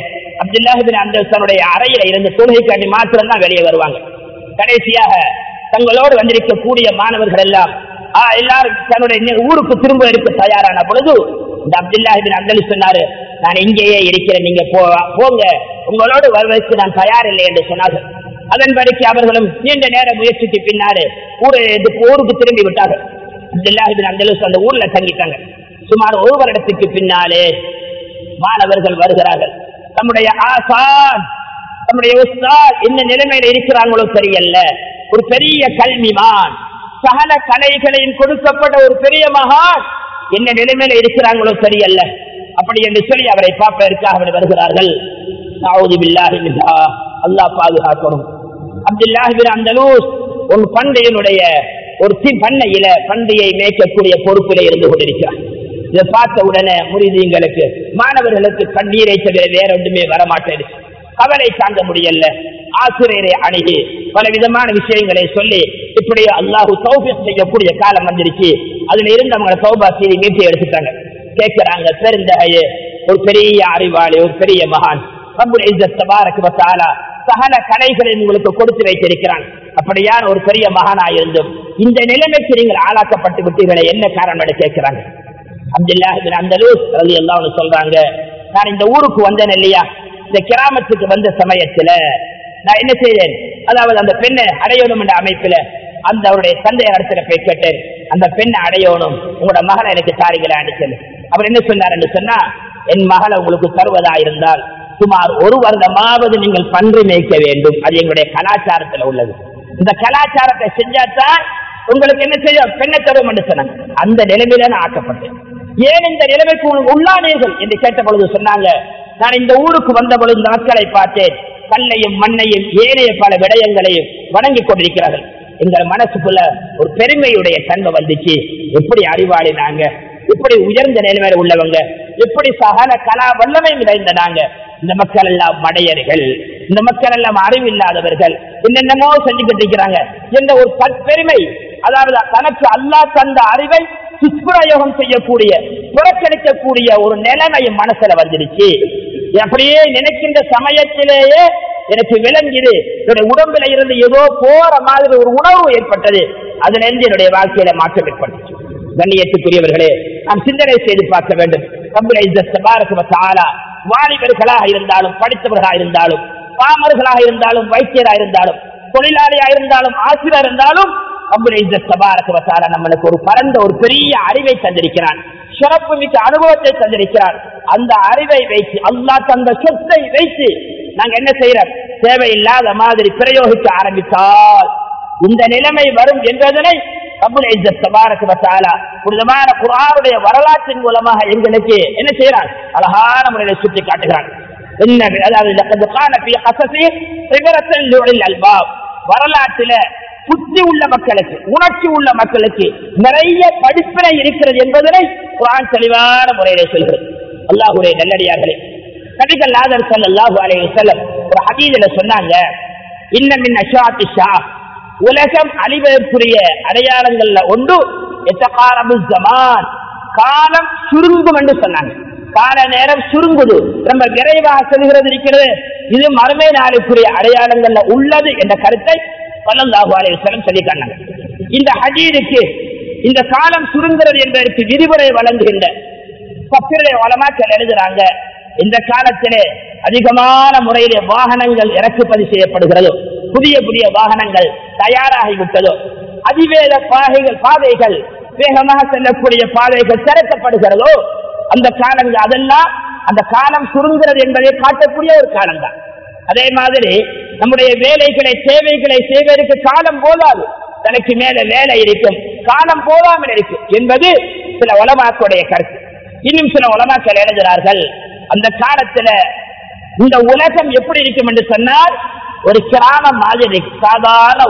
அப்துல்லாஹ் இப்னு அந்தஸ் தன்னுடைய அறையில இருந்து தொழுகைக்காண்டி மாத்திரம் தான் வெளியே வருவாங்க. கடைசியாக தங்களோடு வந்திருக்கக்கூடிய மாணவர்கள் எல்லாம் எல்லாரும் தன்னுடைய ஊருக்கு திரும்ப இருக்க தயாரான பொழுது இந்த அப்துல்லாஹ் இப்னு அந்தஸ் சொன்னாரு, நான் இங்கேயே இருக்கிறேன், நீங்க போங்க, உங்களோடு வருவதற்கு நான் தயாரில்லை என்று சொன்னார்கள். அதன்படிக்கு அவர்களும் நீண்ட நேர முயற்சிக்கு பின்னாரு ஊருக்கு திரும்பி விட்டார்கள். அப்துல்லாஹ் இப்னு அந்தஸ் அந்த ஊர்ல தங்கிட்டாங்க. சுமார் ஒரு வருடத்துக்கு பின்னாலே மாணவர்கள் வருகிறார்கள். நம்முடைய ஆசான், நம்முடைய உஸ்தாத் என்ன நிலைமையில இருக்கிறாங்களோ தெரியல, ஒரு பெரிய கல்விமான், சகல கலைகளையும் கொடுக்கப்பட்ட ஒரு பெரிய மகான் என்ன நிலைமையில இருக்கிறாங்களோ தெரியல, அப்படி என்று சொல்லி அவரை பார்ப்பதற்காக அவர் வருகிறார்கள். நஊது பில்லாஹி மின்ஹா, அல்லாஹ் பாதுகாக்கணும். அப்துல்லாஹ் இப்னு அந்தலூஸ் ஒரு பண்டையினுடைய ஒரு பண்ணையில பண்டையை மேய்க்கக்கூடிய பொறுப்பிலே இருந்து கொண்டிருக்கிறார். இதை பார்த்த உடனே முரிதீங்களுக்கு மாணவர்களுக்கு கண்ணீரை தவிர வேற ஒன்றுமே வரமாட்டேன், கவலை தாங்க முடியல. ஆசிரியரை அணுகி பல விதமான விஷயங்களை சொல்லி இப்படி அல்லாஹு தௌஃபீக் செய்யக்கூடிய காலம் வந்துருச்சு. அதுல இருந்து அவங்க தௌபா செய்தி மீட்டி எடுத்துட்டாங்க. கேட்கிறாங்க, பெருந்தகையே, ஒரு பெரிய அறிவாளி, ஒரு பெரிய மகான், ரப்புல் இஸ்ஸத் தபாரக வ தஆலா சகல கலைகளை உங்களுக்கு கொடுத்து வைத்திருக்கிறான். அப்படியான ஒரு பெரிய மகானாயிருந்தும் இந்த நிலைமைக்கு நீங்கள் ஆளாக்கப்பட்டு விட்டீர்களே, என்ன காரணம் என்று கேட்கிறாங்க. அப்துல்லாஹ் இப்னு அந்தலூஸ் ரலியல்லாஹு அன்ஹு சொல்றாங்க, நான் இந்த ஊருக்கு வந்தேன் இல்லையா, இந்த கிராமத்துக்கு வந்த சமயத்துல நான் என்ன செய்தேன், அதாவது அந்த பெண்ணை அடையணும் என்ற அமைப்புல அந்த அவருடைய தந்தையை இடத்துல போய் கேட்டேன், அந்த பெண்ணை அடையணும், உங்களோட மகளை எனக்கு தாரிகளை அடிச்சது. அவர் என்ன சொன்னார் என்று சொன்னா, என் மகளை உங்களுக்கு தருவதா இருந்தால் சுமார் ஒரு வருடமாவது நீங்கள் பன்றி மேய்க்க வேண்டும், அது எங்களுடைய கலாச்சாரத்துல உள்ளது, இந்த கலாச்சாரத்தை செஞ்சாதான் உங்களுக்கு என்ன செய்ய பெண்ணை தரும் என்று சொன்னாங்க. அந்த நிலைமையில நான் ஆக்கப்பட்டேன். ஏன் இந்த நிலைமைக்கு உள்ளானீர்கள் என்று கேட்ட பொழுது சொன்னாங்க, நான் இந்த ஊருக்கு வந்த பொழுது இந்த மக்களை பார்த்தேன், கல்லையும் மண்ணையும் ஏனைய பல விடயங்களையும் வணங்கி கொண்டிருக்கிறார்கள். எங்கள் மனசுக்குள்ள ஒரு பெருமையுடைய தன்மை வந்துச்சு. எப்படி அறிவாளி நாங்க, எப்படி உயர்ந்த நிலைமையில உள்ளவங்க, எப்படி சகல கலா வல்லமை நிறைந்த நாங்க, இந்த மக்கள் எல்லாம் மடையர்கள், இந்த மக்கள் எல்லாம் அறிவில்லாதவர்கள், என்னென்னமோ செஞ்சுக்கிட்டு இருக்கிறாங்க என்ற ஒரு பெருமை, அதாவது தனக்கு அல்லாஹ் தந்த அறிவை துஷ்பிரயோகம் செய்யக்கூடிய புறக்கணிக்கக்கூடிய ஒரு நிலைமை மனசுல வந்துடுச்சு. அப்படியே நினைக்கின்ற சமயத்திலேயே எனக்கு விளங்கிது, என்னுடைய உடம்புல இருந்து ஏதோ போற மாதிரி ஒரு உணர்வு ஏற்பட்டது. அதுல இருந்து என்னுடைய வாழ்க்கையில மாற்றம் ஏற்பட்டுச்சு. கண்ணியத்துக்குரியவர்களே, நாம் சிந்தனை செய்து பார்க்க வேண்டும். ரப்புல் இஸ்ஸத் தபாரக வ தஆலா வாலிபர்களாக இருந்தாலும், படித்தவர்களாக இருந்தாலும், பாமர்களாக இருந்தாலும், வைத்தியராக இருந்தாலும், தொழிலாளியாக இருந்தாலும், ஆசிரியர் இருந்தாலும், ரப்புல் இஸ்ஸத் தபாரக வ தஆலா நம்மளுக்கு ஒரு பரந்த ஒரு பெரிய அறிவை தந்திருக்கிறான், சிறப்பு மிக்க அனுபவத்தை தந்திருக்கிறான். அந்த அறிவை வைத்து, அல்லாஹ் தந்த சொத்தை வைத்து நாங்க என்ன செய்யறோம், தேவையில்லாத மாதிரி பிரயோகிக்க ஆரம்பித்தால் இந்த நிலைமை வரும் என்பதனை ரப்புல் இஸ்ஸத் தபாரக வ தஆலா புனிதமான குர்ஆனுடைய வரலாற்றின் மூலமாக எங்களுக்கு என்ன செய்யறான், அழகான முறையில் சுட்டி காட்டுகிறான். என்ன, அதாவது லக்கத் கான ஃபீ கஸஸி இப்ரத்தன் லிஉலில் அல்பாப், வரலாற்றில புத்தி உள்ள மக்களுக்கு, உணர்ச்சி உள்ள மக்களுக்கு நிறைய படிப்பினை இருக்கிறது என்பதனை குர்ஆன் தெளிவான முறையிலே சொல்கிறது. அல்லாஹ்வுடைய நல்லடியார்களே, நபிகள் நாயகம் ஸல்லல்லாஹு அலைஹி வஸல்லம் ஒரு ஹதீஸ்ல சொன்னாங்க, இன்ன மின் அஷாத்தி ஷா, உலகம் அழிவதற்குரிய அடையாளங்கள்ல ஒன்று எத்தகாரபு ஜமான், காலம் சுருங்கும் என்று சொன்னாங்க. கால நேரம் சுருங்குது, ரொம்ப விரைவாக செல்கிறது இருக்கிறது, இது மறுமை நாளுக்குரிய அடையாளங்கள்ல உள்ளது என்ற கருத்தை ஸல்லல்லாஹு அலைஹி வஸல்லம் சொல்லி காட்டினாங்க. இந்த ஹதீஸுக்கு இந்த காலம் சுருங்குகிறது என்பதற்கு விதிமுறை வழங்குகின்ற தஃசீருடைய உலமாக்கள் எழுதுறாங்க, இந்த காலத்திலே அதிகமான முறையிலே வாகனங்கள் இறக்குமதி செய்யப்படுகிறதோ, புதிய புதிய வாகனங்கள் தயாராகிவிட்டதோ, அதிவேக பாதைகள், வேகமாக செல்லக்கூடிய பாதைகள் திறக்கப்படுகிறதோ, அந்த காலங்கள் அதெல்லாம் அந்த காலம் சுருங்குகிறது என்பதை காட்டக்கூடிய ஒரு காலம் தான். அதே மாதிரி நம்முடைய வேலைகளை தேவைகளை செய்வதற்கு காலம் போதாது, தனக்கு மேல வேலை இருக்கும், காலம் போதாமல் இருக்கும் என்பது சில உலமாக்களுடைய கருத்து. இன்னும் சில உலமாக்கள் எழுதுகிறார்கள், அந்த காலத்துல இந்த உலகம் எப்படி இருக்கும் என்று சொன்னால், ஒரு கிராமம் மாதிரி, சாதாரண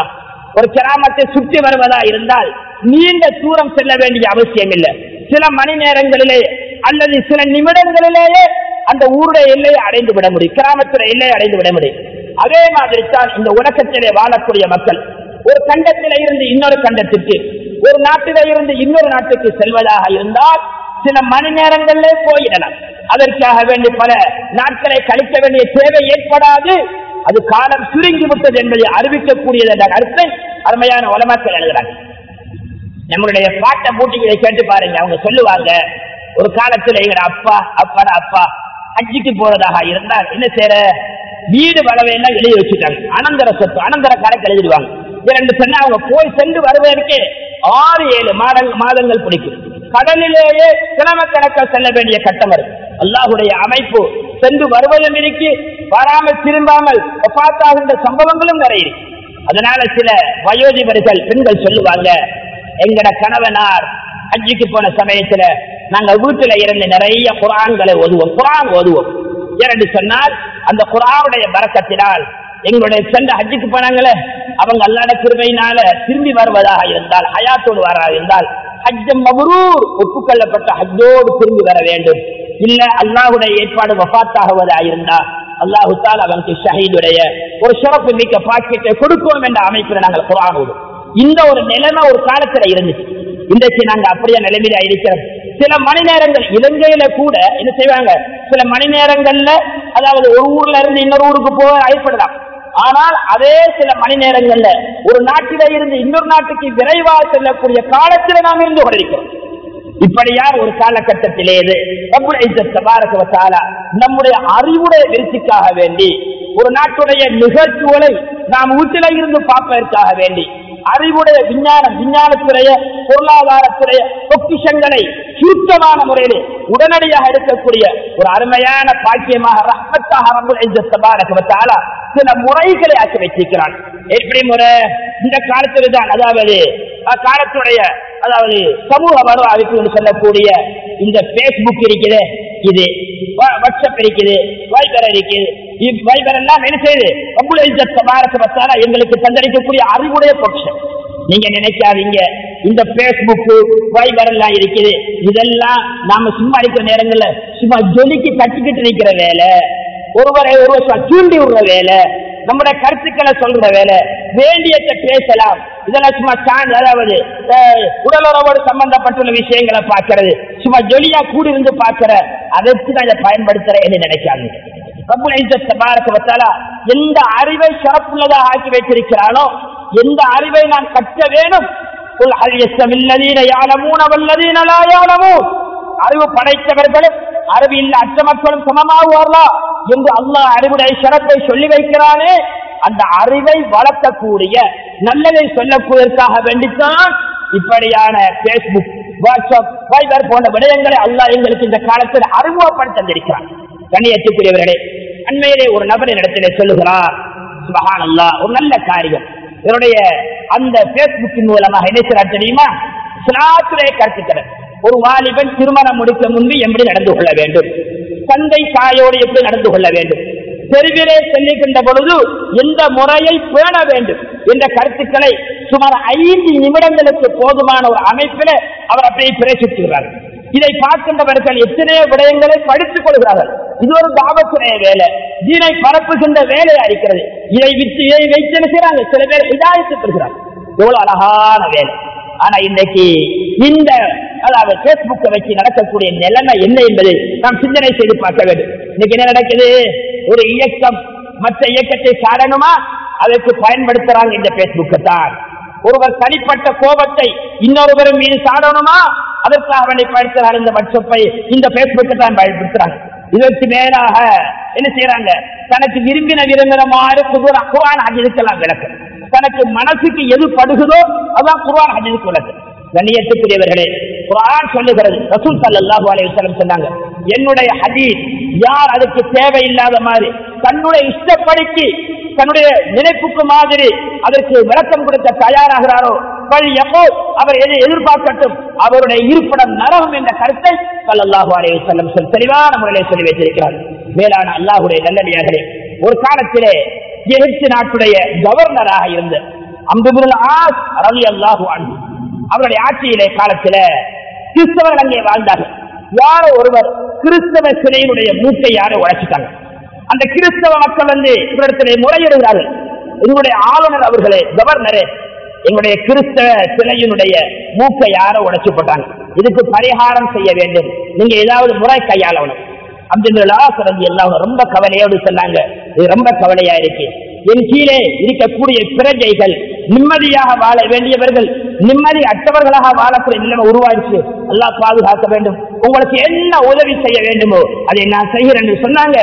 ஒரு கிராமத்தை சுற்றி வருவதா இருந்தால் நீண்ட தூரம் செல்ல வேண்டிய அவசியம் இல்லை, சில மணி நேரங்களிலே அல்லது சில நிமிடங்களிலேயே அந்த ஊருடைய எல்லையை அடைந்து விட முடியும், கிராமத்துடைய எல்லையை அடைந்து விட முடியும். அதே மாதிரி தான் இந்த உலகத்திலே வாழக்கூடிய மக்கள் ஒரு கண்டத்திலே இருந்து இன்னொரு கண்டத்திற்கு, ஒரு நாட்டிலே இருந்து இன்னொரு நாட்டுக்கு செல்வதாக இருந்தால் சில மணி நேரங்களிலே போயிடலாம். அதற்காக வேண்டி பல நாட்களை கழிக்க வேண்டிய தேவை ஏற்படாது. அது காலம் சுருங்கி விட்டது என்பதை அறிவிக்கக்கூடியது என்ற கருத்தை அருமையான உலமாக்கள் எழுதுறாங்க. நம்மளுடைய பாட்ட பூட்டிகளை கேட்டு பாருங்க. அவங்க சொல்லுவாங்க, ஒரு காலத்துல எங்க அப்பா ஹஜ்ஜிக்கு போறதாக இருந்தால் என்ன செய்யற, வீடு வளவையெல்லாம் எழுதி வச்சுட்டாங்க. அனந்தர சொத்து அனந்தர கணக்கு எழுதிடுவாங்க. இரண்டு சொன்னா அவங்க போய் சென்று வருவதற்கு 6-7 மாதங்கள் பிடிக்கும். கடலிலேயே கிழமைக்கணக்கில் செல்ல வேண்டிய கட்டம் வரும். அல்லாஹுடைய அமைப்பு சென்று வருவதும் இருக்கு, வராமல் திரும்பாமல் பார்த்தாகின்ற சம்பவங்களும் நிறைய இருக்கு. அதனால சில வயோதிபர்கள் பெண்கள் சொல்லுவாங்க, எங்கட கணவனார் ஹஜ்ஜிக்கு போன சமயத்துல நாங்க வீட்டுல இருந்து நிறைய குர்ஆன்களை ஓதுவோம். இரண்டு சொன்னால் அந்த குர்ஆனுடைய பரக்கத்தினால் எங்களுடைய சென்ற ஹஜ்ஜுக்கு போனாங்களே அவங்க அல்லாஹ்வுடைய கிருபையினால திரும்பி வருவதாக இருந்தால், ஹயாத்தோடு வரதாக இருந்தால், ஹஜ்ஜம் மப்ரூர் ஒப்புக்கொள்ளப்பட்ட ஹஜ்ஜோடு திரும்பி வர வேண்டும். இல்ல அல்லாஹ்வுடைய ஏற்பாடு வஃபாத்தாகுவதாக இருந்தால் அல்லாஹ் தஆலா அவனுக்கு ஷஹீதுடைய ஒரு சிறப்பு மிக்க பாக்கியத்தை கொடுப்போம் என்ற அமைப்பில் நாங்கள் குர்ஆன் ஓதுவோம். இந்த ஒரு நிலைமை ஒரு காலத்துல இருந்துச்சு. இன்றைக்கு நாங்க அப்படியே நிலைமையில இருக்கிறோம். சில மணி நேரங்கள் இலங்கையில கூட என்ன செய்வாங்க, சில மணி நேரங்கள்ல அதாவது ஒரு ஊர்ல இருந்து இன்னொரு ஊருக்கு போக ஏற்படலாம். ஆனால் அதே சில மணி நேரங்கள்ல ஒரு நாட்டில இருந்து இன்னொரு நாட்டுக்கு விரைவாக செல்லக்கூடிய காலத்துல நாம் இருந்து கொண்டிருக்கிறோம். இப்படியா ஒரு காலகட்டத்திலே நம்முடைய அறிவுடைய வெற்றிக்காக வேண்டி ஒரு நாட்டுடைய நிகழ்ச்சிகளை நாம் வீட்டில இருந்து பார்ப்பதற்காக வேண்டி அறிவுடைய விஞ்ஞானத்துடைய பொருளாதாரத்துடைய பொக்கிஷங்களை சுருக்கமான முறையில் உடனடியாக எடுக்கக்கூடிய ஒரு அருமையான பாக்கியமாக ரஹ்மத்தாக ரப்புல் இஸ்ஸத் தபாரக வ தஆலா சில முறைகளை ஆக்கி வைத்திருக்கிறான். எப்படி முறை? இந்த காலத்துல தான், அதாவது காலத்துடைய அதாவது சமூக வரலாறு சொல்லக்கூடிய இந்த பேஸ்புக் இருக்குது, இது வாட்ஸ்அப் இருக்குது, வைபர் இருக்குது. வைபர் எல்லாம் என்ன செய்யுது, ரப்புல் இஸ்ஸத் தபாரக வ தஆலா எங்களுக்கு தந்தளிக்கக்கூடிய அறிவுடைய பொக்கிஷம். நீங்க நினைக்காதீங்க இந்த பேஸ்புக் வைபர் எல்லாம் இருக்குது, இதெல்லாம் நாம சும்மா இருக்கிற நேரங்கள்ல சும்மா ஜொலிக்கு கட்டிக்கிட்டு இருக்கிற வேலை, ஒருவரை தூண்டி விடுற வேலை, நம்முடைய கருத்துக்களை சொல்ற வேலை, வேண்டியத்தை பேசலாம், இதெல்லாம் சும்மா அதாவது உடலுறவோடு சம்பந்தப்பட்டுள்ள விஷயங்களை பார்க்கறது, சும்மா ஜொலியா கூடியிருந்து பார்க்கிற, அதற்கு நான் இதை பயன்படுத்துறேன் என்று நினைக்காதீங்க. ரப்புல் இஸ்ஸத் தபாரக வ தஆலா எந்த அறிவை சிறப்புள்ளதாக ஆக்கி வைத்திருக்கிறானோ, எந்த அறிவை நான் கற்க வேணும், அறிவு படைத்தவர்களும் அறிவு இல்ல அற்ற மக்களும் சமமாகுவார்களா என்று அல்லாஹ் அறிவுடைய சிறப்பை சொல்லி வைக்கிறானே, அந்த அறிவை வளர்க்கக்கூடிய நல்லதை சொல்லக்கூடியதற்காக வேண்டித்தான் இப்படியான பேஸ்புக், வாட்ஸ்அப், வைபர் போன்ற விடயங்களை அல்லாஹ் எங்களுக்கு இந்த காலத்தில் அறிமுகப்படுத்தி தந்திருக்கிறார். கண்ணியத்துக்குரியவர்களே, அண்மையிலே ஒரு நபரின் இடத்திலே சொல்லுகிறார், சுப்ஹானல்லாஹ், ஒரு நல்ல காரியம். இவருடைய அந்த பேஸ்புக்கின் மூலமாக என்ன செய்றார் தெரியுமா? இஸ்லாத்துடைய கருத்துக்களை, ஒரு வாலிபன் திருமணம் முடிக்க முன்பு எப்படி நடந்து கொள்ள வேண்டும், தந்தை தாயோடு எப்படி நடந்து கொள்ள வேண்டும், தெருவிலே செல்லுகின்ற பொழுது எந்த முறையை பேண வேண்டும் என்ற கருத்துக்களை சுமார் 5 நிமிடங்களுக்கு போதுமான ஒரு அமைப்பில் அவர் அப்படியே பிரேசிக்கிறார். இதை பார்க்கின்றவர்கள் எத்தனையோ விடயங்களை படித்துக் கொள்கிறார்கள். இது ஒரு தாவத்துடைய வேலை, தீனை பரப்புகின்ற வேலையா இருக்கிறது. இதை வைத்து செய்றாங்க, சில பேர் ஹிதாயத்து பெறுகிறார். எவ்வளவு அழகான வேலை. ஆனா இன்றைக்கு இந்த அதாவது பேஸ்புக்கை வச்சு நடக்கக்கூடிய நிலைமை என்ன என்பதை நாம் சிந்தனை செய்து பார்க்க வேண்டும். இன்னைக்கு என்ன நடக்குது? ஒரு இயக்கம் மற்ற இயக்கத்தை சாடணுமா, அதற்கு பயன்படுத்துறாங்க இந்த பேஸ்புக்கை தான். ஒருவர் தனிப்பட்ட கோபத்தை இன்னொருவர் மீது சாடணுமா, அதற்காக பயன்படுத்துறாங்க இந்த வாட்ஸ்அப்பை, இந்த பேஸ்புக்கை தான் பயன்படுத்துறாங்க. இதற்கு மேலாக என்ன செய்யறாங்க, தனக்கு விரும்பின மாதிரி குர்ஆன் ஹதீஸுக்கெல்லாம் விளக்கு, தனக்கு மனசுக்கு எது படுகிறதோ அதான் குர்ஆன் ஹதீஸுக்கு விளக்கு. கண்ணியத்துக்குரியவர்களே, குர்ஆன் சொல்லுகிறது, ரசூல் ஸல்லல்லாஹு அலைஹி வஸல்லம் சொன்னாங்க, என்னுடைய ஹதீஸ் யார் அதுக்கு தேவையில்லாத மாதிரி தன்னுடைய இஷ்டப்படிக்கு தன்னுடைய நினைப்புக்கு மாதிரி அதற்கு விளக்கம் கொடுக்க தயாராகிறாரோ, அவர் எதை எதிர்பார்க்கட்டும், அவருடைய இருப்பிடம் நரகம் என்ற கருத்தை ஸல்லல்லாஹு அலைஹி வஸல்லம் தெளிவான முறையில் சொல்லி வைத்திருக்கிறார். மேலான அல்லாஹ்வுடைய நல்லடியார்களே, ஒரு காலத்திலே எகிப்து நாட்டுடைய கவர்னராக இருந்த அம்ர் இப்னுல் ஆஸ் ரலியல்லாஹு அன்ஹு அவருடைய ஆட்சியிலே காலத்தில் கிறிஸ்தவர்கள் அங்கே வாழ்ந்தார்கள். யாரோ ஒருவர் கிறிஸ்தவ சிலையினுடைய மூட்டை யாரோ உடைச்சிட்டாங்க. அந்த கிறிஸ்தவ மக்கள் இவரிடத்திலே முறையிடுகிறார்கள், எங்களுடைய ஆளுநர் அவர்களே, கவர்னரே, எங்களுடைய கிறிஸ்தவ சிலையினுடைய மூக்கை யாரோ உடைச்சு போட்டாங்க. இதுக்கு பரிகாரம் செய்ய வேண்டும், நீங்க ஏதாவது முறை கையாளணும். எல்லாம் ரொம்ப கவலையோடு சொன்னாங்க, இது ரொம்ப கவலையா இருக்கு. என் கீழே இருக்கக்கூடிய பிரஜைகள் நிம்மதியாக வாழ வேண்டியவர்கள் நிம்மதி அற்றவர்களாக வாழக்கூடிய நிலைமை உருவாயிடுச்சு. அல்லாஹ் பாதுகாக்க வேண்டும். உங்களுக்கு என்ன உதவி செய்ய வேண்டுமோ அதை நான் செய்கிறேன் என்று சொன்னாங்க.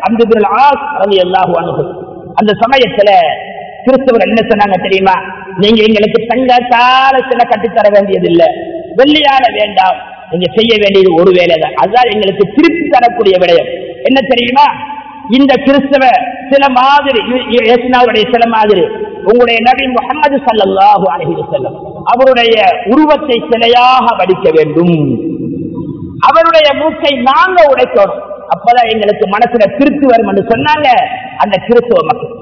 அந்த சமயத்துல கிறிஸ்தவர் என்ன சொன்னாங்க தெரியுமா? நீங்க எங்களுக்கு தங்கத்தால சில கட்டித்தர வேண்டியதில்லை, வெள்ளியால வேண்டாம், நீங்க செய்ய வேண்டியது ஒரு வேலை தான். அதுதான் எங்களுக்கு திருப்பி தரக்கூடிய விடயம். என்ன தெரியுமா? இந்த கிறிஸ்தவ சில மாதிரி சில மாதிரி உங்களுடைய நபி முஹம்மது ஸல்லல்லாஹு அலைஹி வஸல்லம் அவருடைய உருவத்தை சிலையாக வடிக்க வேண்டும், அவருடைய மூக்கை நாங்க உடைக்கணும், அப்பதான் எங்களுக்கு மனசுல திருப்தி வரும் என்று சொன்னாங்க. அந்த கிறிஸ்தவ மக்கள்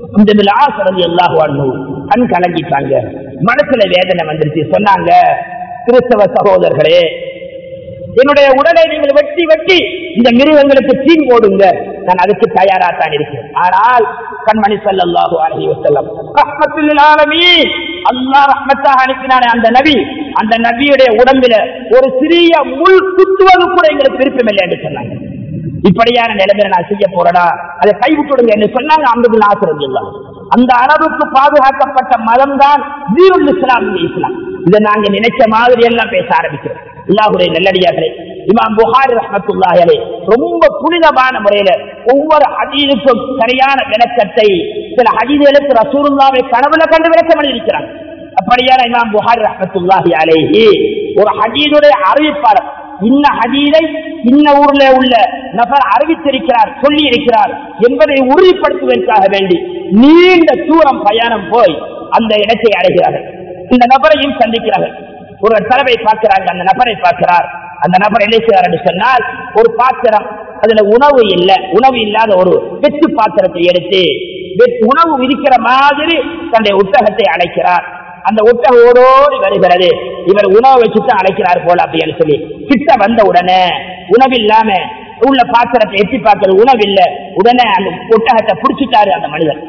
கண் கலங்கிட்டாங்க, மனசுல வேதனை வந்துருச்சு. சொன்னாங்க, கிறிஸ்தவ சகோதரர்களே, என்னுடைய உடலை நீங்கள் வெட்டி வெட்டி இந்த மிருகங்களுக்கு தீன் போடுங்க, நான் அதுக்கு தயாராத்தான் இருக்கிறேன். ஆனால் கண்மணி ஸல்லல்லாஹு அலைஹி வஸல்லம் ரஹ்மத்துல் லில் ஆலமீன், அல்லாஹ் ரஹ்மத்தாக அனுப்பினானே அந்த நபி, அந்த நபியுடைய உடம்பில ஒரு சிறிய முள் குத்துவது கூட எங்களுக்கு விருப்பமில்லை என்று சொன்னாங்க. இப்படியான நிலைமையில நான் செய்ய போறேனா, அதை கைவிட்டுடுங்க என்று சொன்னாங்க. அம்துல் நாசர் இல்லா, அந்த அளவுக்கு பாதுகாக்கப்பட்ட மதம் தான் தீனுல் இஸ்லாம். இஸ்லாம் இதை நாங்க நினைச்ச மாதிரி எல்லாம் பேச ஆரம்பிக்கிறோம். அல்லாஹ்வுடைய நல்லடியார்களே, இமாம் புகாரி ரஹ்மத்துல்லாஹி அலைஹி ரொம்ப புனிதமான முறையில ஒவ்வொரு ஹதீஸுக்கும் சரியான விளக்கத்தை, சில ஹதீஸ்களுக்கு ரசூலுல்லாஹ்வை கனவுல கண்டு விளக்கம் எழுதியிருக்கிறாங்க. அப்படியான இமாம் புகாரி ரஹ்மத்துல்லாஹி அலைஹி ஒரு ஹதீஸுடைய அறிவிப்பாளர், இன்ன ஹதீஸை இன்ன ஊர்ல உள்ள நபர் அறிவித்திருக்கிறார், சொல்லி இருக்கிறார் என்பதை உறுதிப்படுத்துவதற்காக வேண்டி நீண்ட தூரம் பயணம் போய் அந்த இடத்தை அடைகிறார்கள். இந்த நபரையும் சந்திக்கிறார்கள். ஒரு தலைவை பார்க்கிறாங்க, அந்த நபரை பார்க்கிறார். அந்த நபர் என்ன செய்வார் என்று சொன்னால், ஒரு பாத்திரம், அதுல உணவு இல்லை, உணவு இல்லாத ஒரு வெற்று பாத்திரத்தை எடுத்து உணவு விதிக்கிற மாதிரி தன்னுடைய ஒட்டகத்தை அழைக்கிறார். அந்த ஒட்டகம் ஓடோடி வருகிறது, இவர் உணவு வச்சுதான் அழைக்கிறார் போல அப்படின்னு சொல்லி கிட்ட வந்த உடனே உணவு இல்லாம உள்ள பாத்திரத்தை எட்டி பார்க்கிறது, உணவு இல்லை. உடனே அந்த ஒட்டகத்தை பிடிச்சிட்டாரு அந்த மனிதர்.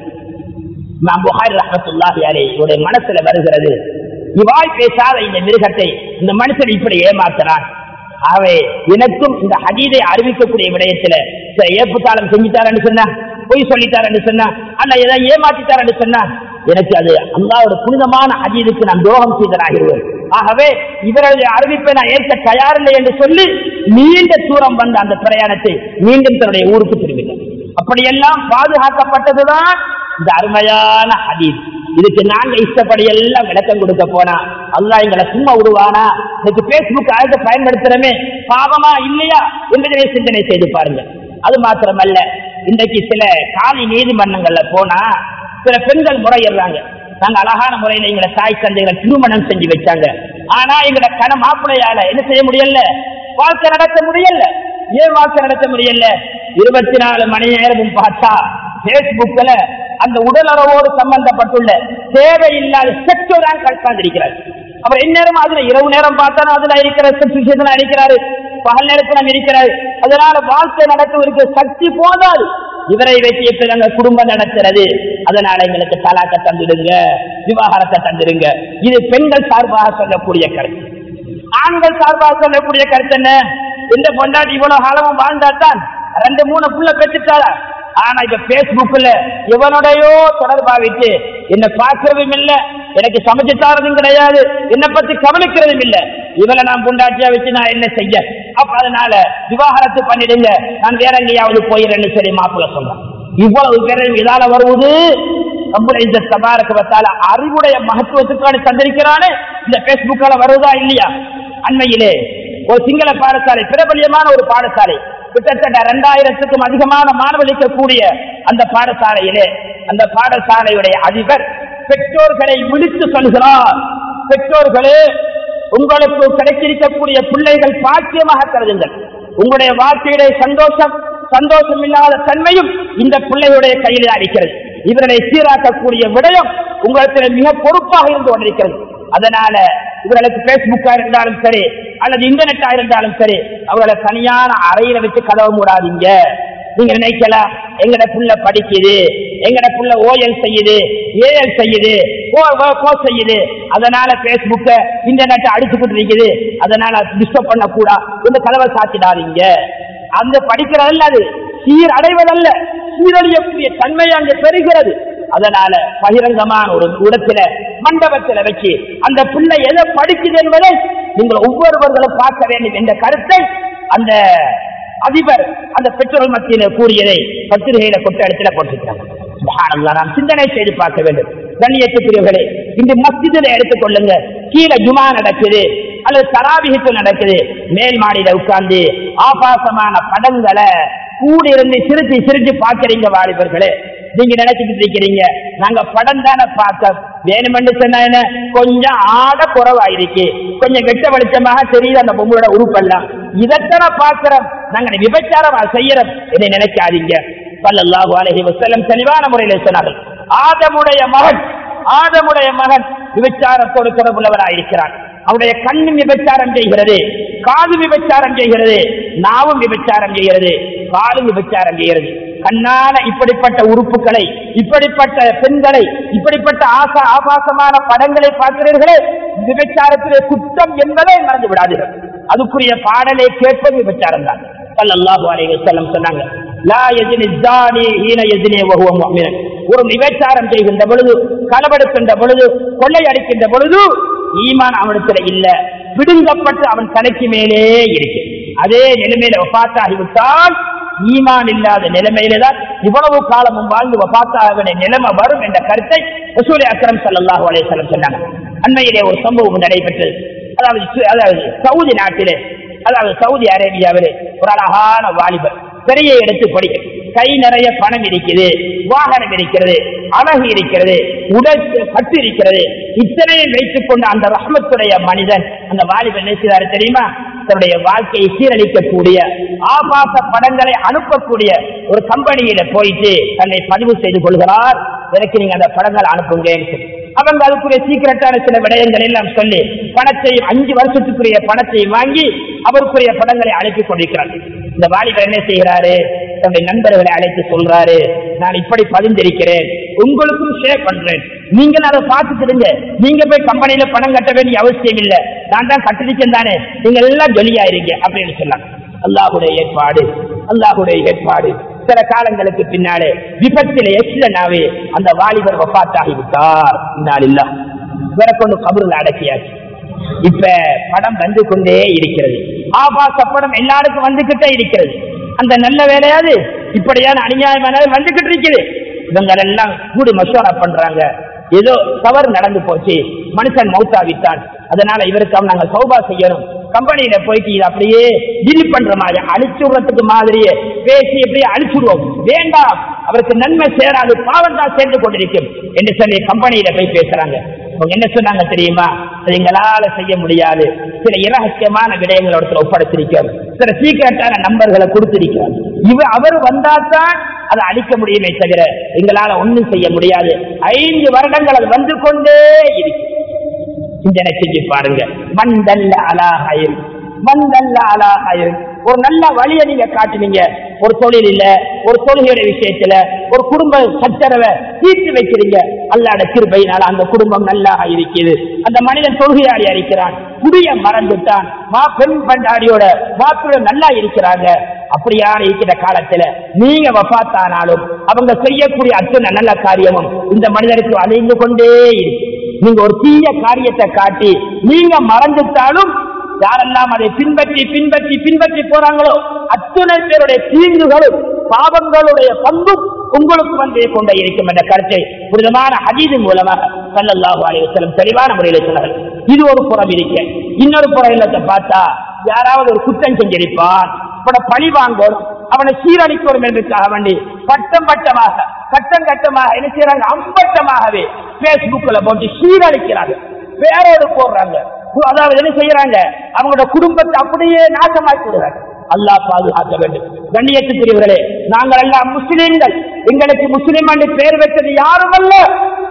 இமாம் புகாரி ரஹ்மத்துல்லாஹி அலைஹி மனசுல வருகிறது, இவாய் பேசாத இந்த மிருகத்தை இந்த மனுஷன் இப்படி ஏமாத்துறான். ஆகவே எனக்கும் இந்த ஹதீஸை அறிவிக்கக்கூடிய விடயத்துல ஏப்புத்தாளம் செஞ்சுட்டாரு சொன்னா, பொய் சொல்லிட்டாரு சொன்னா, அல்ல ஏதாவது ஏமாத்திட்டாரு சொன்னா, எனக்கு அது அல்லாஹ்வுடைய புனிதமான ஹதீஸுக்கு நான் துரோகம் செய்தனாகிறேன். ஆகவே இவருடைய அறிவிப்பை நான் ஏற்க தயாரில்லை என்று சொல்லி நீண்ட தூரம் வந்த அந்த பிரயாணத்தை மீண்டும் தன்னுடைய ஊருக்கு திரும்பினார். அப்படியெல்லாம் பாதுகாக்கப்பட்டதுதான் இந்த அருமையான ஹதீஸ். இதுக்கு நாங்க இஷ்டப்படி எல்லாம் விளக்கம் கொடுக்க போனா அல்லாஹ் எங்களை சும்மா விடுவானா? இன்னைக்கு பேஸ்புக் ஆயுத பயன்படுத்துறமே பாவமா இல்லையா என்பதை சிந்தனை செய்து பாருங்க. அது மாத்திரமல்ல, இன்றைக்கு சில காலி நீதிமன்றங்கள்ல போனா சில பெண்கள் முறையிடுறாங்க, நாங்க அழகான முறையில எங்களை தாய் தந்தைகளை திருமணம் செஞ்சு வச்சாங்க, ஆனா எங்களை கன மாப்பிள்ளையால என்ன செய்ய முடியல, வாழ்க்கை நடத்த முடியல. ஏன் வாழ்க்கை நடத்த முடியல? 24 மணி நேரமும் பார்த்தா பேஸ்புக்ல அந்த உடலுறவோடு சம்பந்தப்பட்டுள்ள தேவையில்லாத செக்டோரான் கற்காந்திருக்கிறார். அவர் எந்நேரம் அதுல இரவு நேரம் பார்த்தாலும் அதுல இருக்கிற அடிக்கிறாரு, பகல் நேரத்தில் இருக்கிறாரு. அதனால வாழ்க்கை நடத்துவதற்கு சக்தி போதாது. இவரை வைத்து எப்படி நாங்க குடும்பம் நடத்துறது? அதனால எங்களுக்கு தலாக்க தந்துடுங்க, விவாகரத்தை தந்துடுங்க. இது பெண்கள் சார்பாக சொல்லக்கூடிய கருத்து. ஆண்கள் சார்பாக சொல்லக்கூடிய கருத்து என்ன? இந்த பொண்டாட்டி இவ்வளவு காலமும் வாழ்ந்தாத்தான் 2-3 புள்ள பெற்றுட்டாரா, ஆனா இப்ப பேஸ்புக்ல எவனுடையோ தொடர்பாவிட்டு என்ன பார்க்கறதும் இல்ல, எனக்கு சமைச்சு தாரதும் கிடையாது, என்னை பத்தி கவனிக்கிறதும் இல்ல, இவளை நான் பொண்டாட்டியா வச்சு நான் என்ன செய்ய? அப்ப அதனால விவாகரத்து பண்ணிடுங்க, நான் வேற எங்கேயாவது போயிடுறேன்னு சரி மாப்பிள்ள சொல்றேன். இவ்வளவு பேரும் இதால வருவது இந்த தபாரகத்தால அறிவுடைய மகத்துவத்துக்கான தந்திருக்கிறானே இந்த பேஸ்புக்கால வருவதா இல்லையா? அண்மையிலே ஒரு சிங்கள பாடசாலை, பிரபலியமான ஒரு பாடசாலை, கிட்டத்தட்ட 2000க்கும் அதிகமான மாணவர்களுக்கக்கூடிய அந்த பாடசாலையிலே அந்த பாடசாலையுடைய அதிபர் பெற்றோர்களை விழித்து சொல்கிறார், பெற்றோர்களே உங்களுக்கு கிடைத்திருக்கக்கூடிய பிள்ளைகள் பாக்கியமாக கருதுங்கள். உங்களுடைய வாழ்க்கையுடைய சந்தோஷம் இல்லாத தன்மையும் இந்த பிள்ளைகளுடைய கையில் அளிக்கிறது. இவர்களை சீராக்கக்கூடிய விடயம் உங்களுக்கு மிக பொறுப்பாக இருந்து கொண்டிருக்கிறது. அதனால இவர்களுக்கு பேஸ்புக்கா இருந்தாலும் சரி அல்லது இன்டர்நெட்டா இருந்தாலும் சரி, அவர்களை தனியான அறையில வச்சு கதவு மூடாதீங்க. நீங்க நினைக்கலாம் எங்கட புள்ள படிக்குது, எங்கட புள்ள ஓஎல் செய்யுது, ஏஎல் செய்யுது, செய்யுது, அதனால பேஸ்புக்க இன்டர்நெட் அடிச்சுக்கிட்டு இருக்குது, அதனால டிஸ்டர்ப் பண்ண கூடா இந்த கதவை சாத்திடாதீங்க. அந்த படிக்கிறதல்ல, அது சீரடைவதல்ல, சீரழியக்கூடிய தன்மை அங்கு பெறுகிறது. அதனால பகிரங்கமான ஒரு இடத்துல மண்டபத்தில் வச்சு அந்த பிள்ளை எதை படிக்குது என்பதை நீங்கள் ஒவ்வொருவர்களும் பார்க்க வேண்டும் என்ற கருத்தை அந்த அதிபர் அந்த பெற்றோர் மத்தியில கூறியதை பத்திரிகையில கொட்ட இடத்துல போட்டிருக்கிறாங்க. நாம் சிந்தனை செய்து பார்க்க வேண்டும். கண்ணியத்துக்குரியவர்களே, இந்த மஸ்ஜிதில் எடுத்துக்கொள்ளுங்க, கீழே ஜுமா நடக்குது அல்லது தராவிஹ் நடக்குது, மேல் மாடியில உட்கார்ந்து ஆபாசமான படங்களை கூடியிருந்து சிரிச்சு சிரிச்சு பார்க்கிறீங்க. வாலிபர்களே, நீங்க நினைச்சுட்டு இருக்கிறீங்க நாங்க படம் தானே பார்க்க வேணுமென்று சொன்ன கொஞ்சம் ஆட குறவாயிருக்கு, கொஞ்சம் வெட்ட வெளிச்சமாக தெரியுது அந்த பொம்மளோட உறுப்பெல்லாம், இதைத்தான பார்க்கிறோம், நாங்க விபச்சாரம் செய்யறோம் என்னை நினைக்காதீங்க. ஸல்லல்லாஹு அலைஹி வஸல்லம் தெளிவான முறையில் சொன்னார்கள், ஆதமுடைய மகன் விபச்சாரத்தோடு தொடர்புள்ளவராயிருக்கிறான். அவருடைய கண்ணும் விபச்சாரம் செய்கிறது, காது விபச்சாரம் செய்கிறது, நாவும் விபச்சாரம் செய்கிறது, காலும் விபச்சாரம் செய்கிறது. கண்ணால இப்படிப்பட்ட உறுப்புகளை, இப்படிப்பட்ட பெண்களை, இப்படிப்பட்ட ஆபாசமான படங்களை பார்க்கிறீர்களே, விபச்சாரத்திலே குற்றம் என்பதை மறந்து விடாதீர்கள். அதுக்குரிய பாடலை கேட்பது விபச்சாரம் தான். ஸல்லல்லாஹு அலைஹி வஸல்லம் சொன்னாங்க, லா யஜ்னி ஸானி ஹீன யஜ்னி வஹுவ முஃமின். ஒரு விபச்சாரம் செய்கின்ற பொழுது, களவெடுக்கின்ற பொழுது, கொள்ளை அடிக்கின்ற பொழுது ஈமான் அவனிடத்தில் இல்ல, பிடுங்கப்பட்டு அவன் தலைக்கு மேலே இருக்கு. அதே நிலைமையில வஃபாத்தாகிவிட்டால் ஈமான் இல்லாத நிலைமையில்தான் இவ்வளவு காலமும் வாழ்ந்து வஃபாத்தாக நிலைமை வரும் என்ற கருத்தை ரசூல் அக்ரம் ஸல்லல்லாஹு அலைஹி வஸல்லம் சொன்னாங்க. அண்மையிலே ஒரு சம்பவம் நடைபெற்றது. அதாவது சவுதி நாட்டிலே, அதாவது சவுதி அரேபியாவிலே ஒரு அழகான வாலிபர் பெரிய எடுத்து படிக்க, கை நிறைய பணம் இருக்குது, வாகனம் இருக்கிறது, அழகு இருக்கிறது, உடல் பட்டு இருக்கிறது, இத்தனையும் வைத்துக் கொண்ட அந்த ரஹ்மத்துடைய மனிதன், அந்த வாலிபர் என்ன செய்தாரு தெரியுமா? தன்னுடைய வாழ்க்கையை சீரழிக்கக்கூடிய ஆபாச படங்களை அனுப்பக்கூடிய ஒரு கம்பெனியில போயிட்டு தன்னை பதிவு செய்து கொள்கிறார். எனக்கு நீங்க அந்த படங்களை அனுப்புங்க. அவங்க அதுக்குரிய சீக்கிரட்டான சில விடயங்கள் எல்லாம் சொல்லி பணத்தையும் 5 வருஷத்துக்குரிய பணத்தையும் வாங்கி அவருக்குரிய படங்களை அழைத்துக் கொண்டிருக்கிறார். இந்த வாலிபர் என்ன செய்கிறாரு? தன்னுடைய நண்பர்களை அழைத்து சொல்றாரு, நான் இப்படி பதிந்திருக்கிறேன், உங்களுக்கும் ஷேர் பண்றேன், நீங்க அதை பார்த்துக்கிடுங்க, நீங்க போய் கம்பெனியில பணம் கட்ட வேண்டிய அவசியம் இல்லை, நான் தான் கட்டிருக்கேன் தானே, நீங்க எல்லாம் ஜொலியா இருங்க அப்படின்னு சொன்னாங்க. அல்லாஹுடைய ஏற்பாடு. சில காலங்களுக்கு பின்னாலே விபத்திலே எக்ஸிடென்டாவே அந்த வாலிபர் வஃபாத்தாகிவிட்டார். இவரை கொண்டு கபருல அடக்கியாச்சு. இப்ப படம் வந்து கொண்டே இருக்கிறது, ஆபாச படம் எல்லாருக்கும் வந்துகிட்டே இருக்கிறது. அந்த நல்ல வேலையாது இப்படியான அநியாயமான வந்துகிட்டு இருக்குது. இவங்க எல்லாம் கூடி மசோரா பண்றாங்க, ஏதோ தவறு நடந்து போச்சு, மனுஷன் மௌத்தாவிட்டான், அதனால இவருக்கு நாங்க சௌபா செய்யணும், கம்பெனியில போயிட்டு இது அப்படியே டீல் பண்ற மாதிரி அழிச்சுடுறதுக்கு மாதிரியே பேசி எப்படியே அழிச்சுடுவோம், வேண்டாம், அவருக்கு நன்மை சேராது, பாவம் தான் சேர்ந்து கொண்டிருக்கும் என்று சொல்லி கம்பெனியில போய் பேசுறாங்க. அவங்க என்ன சொன்னாங்க தெரியுமா? எங்களால செய்ய முடியாது, சில இரகசியமான விடயங்களோட ஒப்படைத்திருக்கோம், சில சீக்கிரட்டான நம்பர்களை கொடுத்திருக்கோம், அவர் வந்தாதான் அதை அழிக்க முடியுமே தவிர எங்களால ஒண்ணும் செய்ய முடியாது. 5 வருடங்கள் அது வந்து கொண்டே இருக்கு. சிந்தனை செஞ்சு பாருங்க. மந்தல்ல அலாஹிர், ஒரு நல்ல வழியை நீங்க காட்டுவீங்க, ஒரு தொழில் இல்ல, ஒரு தொழுகையுடைய விஷயத்துல, ஒரு குடும்ப சச்சரவை தீர்த்து வைக்கிறீங்க, அல்லாஹ்வுடைய கிருபையினால அந்த குடும்பம் நல்லா இருக்குது, அந்த மனிதன் தொழுகையாடி இருக்கிறான், குடிய மறந்துட்டான், பெண் பண்டாடியோட மாப்பிள்ள நல்லா இருக்கிறாங்க. அப்படியான இருக்கிற காலத்துல நீங்க வஃபாத்தானாலும் அவங்க செய்யக்கூடிய அத்தனை நல்ல காரியமும் இந்த மனிதருக்கு அழிந்து கொண்டே இருக்கு. நீங்க ஒரு தீய காரியத்தை காட்டி நீங்க மறந்துட்டாலும் யாரெல்லாம் அதை பின்பற்றி போறாங்களோ அத்தனை பேருடைய தீங்குகளும் பாவங்களுடைய பங்கும் உங்களுக்கு வந்து கொண்டே இருக்கும் என்ற கருத்தை புனிதமான ஹதீஸின் மூலமாக ஸல்லல்லாஹு அலைஹி வஸல்லம் தெளிவான முறையில் சொன்னார்கள். இது ஒரு புறம் இருக்க. இன்னொரு புறம் இல்லத்தை பார்த்தா யாராவது ஒரு குற்றம் செஞ்சிருப்பான், பழி வாங்கணும், அவனை சீரழிக்கணும் என்பதற்காக வேண்டி கட்டம் கட்டமாக என்ன செய்யறாங்க? அம்பட்டமாகவே பேஸ்புக்ல போட்டு சீரழிக்கிறாங்க, பேரோடு போடுறாங்க. அதாவது என்ன செய்யறாங்க? அவங்களோட குடும்பத்தை அப்படியே நாசமாக்கி விடுறாங்க. அல்லாஹ் பாதுகாக்க வேண்டும். கண்ணியத்துக்குரியவர்களே, நாங்கள் எல்லாம் முஸ்லிம்கள், எங்களுக்கு முஸ்லிம் என்று பெயர் வைத்தது யாரும் அல்ல,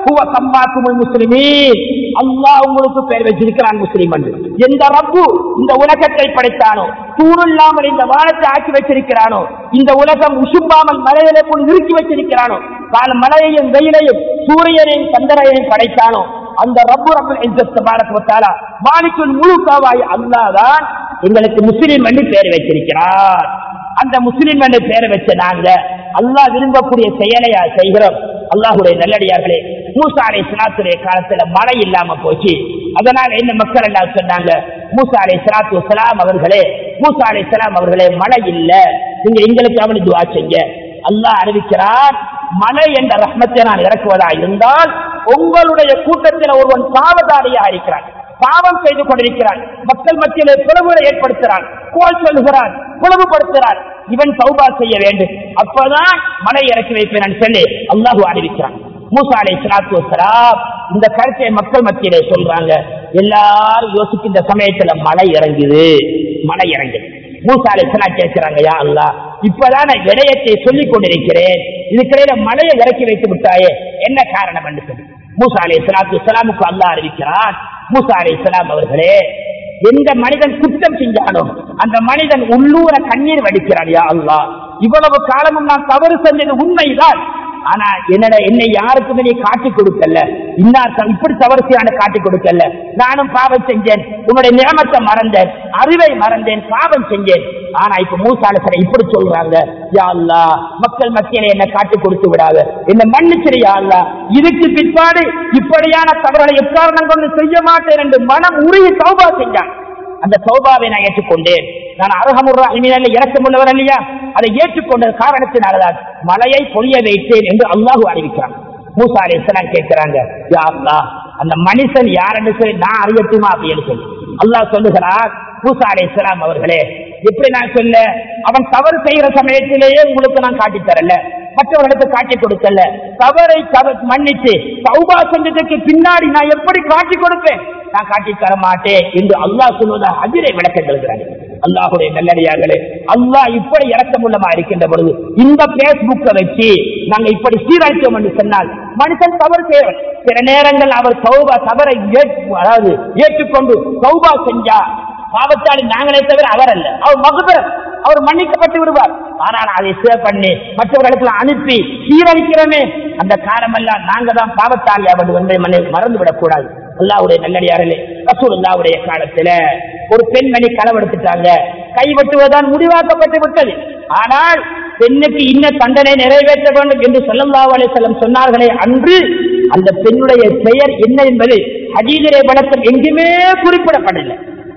ஹுவ சம்மாக்குமுல் முஸ்லிமீன், அல்லாஹ் உங்களுக்கு பெயர் வச்சிருக்கிறான் முஸ்லிம் என்று. எந்த ரப்பு இந்த உலகத்தை படைத்தானோ, தூணில்லாமல் இந்த வானத்தை ஆக்கி வச்சிருக்கிறானோ, இந்த உலகம் உசும்பாமல் மலையிலே போல் நிறுத்தி வச்சிருக்கிறானோ, மலையையும் வெயிலையும் சூரியனையும் சந்திரனையும் படைத்தானோ, அந்த ரப்பு ரப்புல் இஸ்ஸத் தபாரக வ தஆலா மாலிகுல் முல்காவாய் அல்லாஹ் தான் எங்களுக்கு முஸ்லிம் என்று பெயர் வச்சிருக்கிறார். அந்த முஸ்லிம் என்று பெயர் வச்ச நாங்க அல்லாஹ் விரும்பக்கூடிய செயலை செய்கிறோம். அல்லாஹ்வுடைய நல்லடியார்களே, மூசா அலைஹிஸ்ஸலாத்துடைய காலத்துல மழை இல்லாம போச்சு. அதனால என்ன மக்கள் எல்லாம் சொன்னாங்க, மூசா அலைஹிஸ்ஸலாத்து வஸ்ஸலாம் அவர்களே, மூசா அலைஹிஸ்ஸலாம் அவர்களே, மழை இல்ல, நீங்க எங்களுக்கு அவனு துஆ செய்யுங்க. அல்லாஹ் அறிவிக்கிறார், மழை என்ற ரஹ்மத்தை நான் இறக்குவதா இருந்தால் உங்களுடைய கூட்டத்தில் ஒருவன் பாவதாரியா இருக்கிறான், பாவம் செய்து கொண்டிருக்கிறான், மக்கள் மத்தியிலே பிளவுகளை ஏற்படுத்துகிறான், கோல் சொல்லுகிறான், பிளவுபடுத்துகிறான், இவன் தௌபா செய்ய வேண்டும், அப்பதான் மழை இறக்கி வைப்பேன் சொல்லி அல்லாஹ் அறிவிக்கிறான். மூசா அலைஹிஸ்ஸலாத்து வஸ்ஸலாம் இந்த கருத்தை மக்கள் மத்தியிலே சொல்றாங்க. எல்லாரும் யோசிக்கின்ற சமயத்துல மழை இறங்குது, மழை இறங்குது. மூசா அலைஹிஸ்ஸலாம் கேட்கிறாங்க, யா அல்லாஹ், இப்பதான் நான் விடயத்தை சொல்லிக் கொண்டிருக்கிறேன், இதுக்கிடையில மழையை இறக்கி வைத்து விட்டாயே, என்ன காரணம் என்று சொல்லி மூசா அலைஹிஸ்ஸலாத்து வஸ்ஸலாமுக்கு அல்லாஹ் அறிவிக்கிறான், மூசா அலைஹிஸ்ஸலாம் அவர்களே, எந்த மனிதன் குற்றம் செஞ்சானோ அந்த மனிதன் உள்ளூர கண்ணீர் வடிக்கிறான். யா அல்லாஹ், இவ்வளவு காலமும் நான் தவறு செஞ்சது உண்மைதான், ஆனா என்னை யாருக்குமே நீ காட்டி கொடுக்கல, இப்படி தவறு செய்ய காட்டி கொடுக்கல, நானும் பாவம் செஞ்சேன், உன்னுடைய நியமத்தை மறந்தேன், அறிவை மறந்தேன், பாவம் செஞ்சேன். ஆனா இப்ப மூசா அலைஹிஸ்ஸலாம் இப்படி சொல்றாங்க, யா அல்லாஹ், மக்கள் மத்தியில என்ன காட்டி கொடுத்து விடாத, என்ன மன்னிச்சிரு யா அல்லாஹ், இதுக்கு பிற்பாடு இப்படியான தவறுகளை எக்காரணம் கொண்டு செய்ய மாட்டேன் என்று மனம் உருகி தௌபா செஞ்சான். அந்த தௌபாவை நான் ஏற்றுக்கொண்டேன், நான் அர்ஹமுர் ரஹீமீன் இரக்கமுள்ளவர் இல்லையா, அதை ஏற்றுக்கொண்ட காரணத்தினால்தான் மலையை பொழிய வைத்தேன் என்று அல்லாஹ் அறிவிக்கிறான். மூசா அலைஹிஸ்ஸலாம் கேட்கிறாங்க, யா அல்லாஹ், அந்த மனுஷன் யார் என்று சொல்லி நான் அறியட்டுமா அப்படின்னு சொல்லி அல்லாஹ் சொல்லுகிறார், மூசா அலைஹிஸ்ஸலாம் அவர்களே, எப்படி நான் சொல்ல, அவன் தவறு செய்கிற சமயத்திலேயே உங்களுக்கு நான் காட்டி தரல, மற்றவர்களுக்கு காட்டி கொடுக்கல, தவறை மன்னித்து தௌபா செஞ்சதுக்கு பின்னாடி நான் எப்படி காட்டி கொடுப்பேன், நான் காட்டி தர மாட்டேன் என்று அல்லாஹ் சொல்வதாக ஹஜ்ரை விளக்கம் எழுதுகிறாங்க. அல்லாஹ்வுடைய நல்லடியார்களே, அல்லாஹ் இப்படி இரக்கமுள்ளமா இருக்கின்ற பொழுது இந்த பேஸ்புக்கை வச்சு நாங்க இப்படி சீரழித்தோம் என்று சொன்னால், மனுஷன் தவறு செய்வார், சில நேரங்கள் அவர் தவறை ஏற்றுக்கொண்டு தௌபா செஞ்சா பாவத்தாளி நாங்களே தவிர அவர் அல்ல, அவர் மகபர், அவர் மன்னிக்கப்பட்டு விடுவார். ஆனால் அதை சேவ் பண்ணி மற்றவர்களுக்கு அனுப்பி சீரழிக்கிறோமே, அந்த காரணமெல்லாம் நாங்க தான் பாவத்தாளியா மறந்து விடக்கூடாது. அல்லாஹ்வுடைய நல்லடியார்களே, ரசூலுல்லாஹ்வுடைய காலத்துல ஒரு பெண்மணி களவெடுத்துட்டாங்க, கைவெட்டுவதான் முடிவாக்கப்பட்டு விட்டது. ஆனால் பெண்ணுக்கு இன்ன தண்டனை நிறைவேற்ற வேண்டும் என்று ஸல்லல்லாஹு அலைஹி வஸல்லம் சொன்னார்களே அன்று, அந்த பெண்ணுடைய பெயர் என்ன என்பது ஹதீஸிலே விளக்கம் எங்குமே குறிப்பிடப்படவில்லை.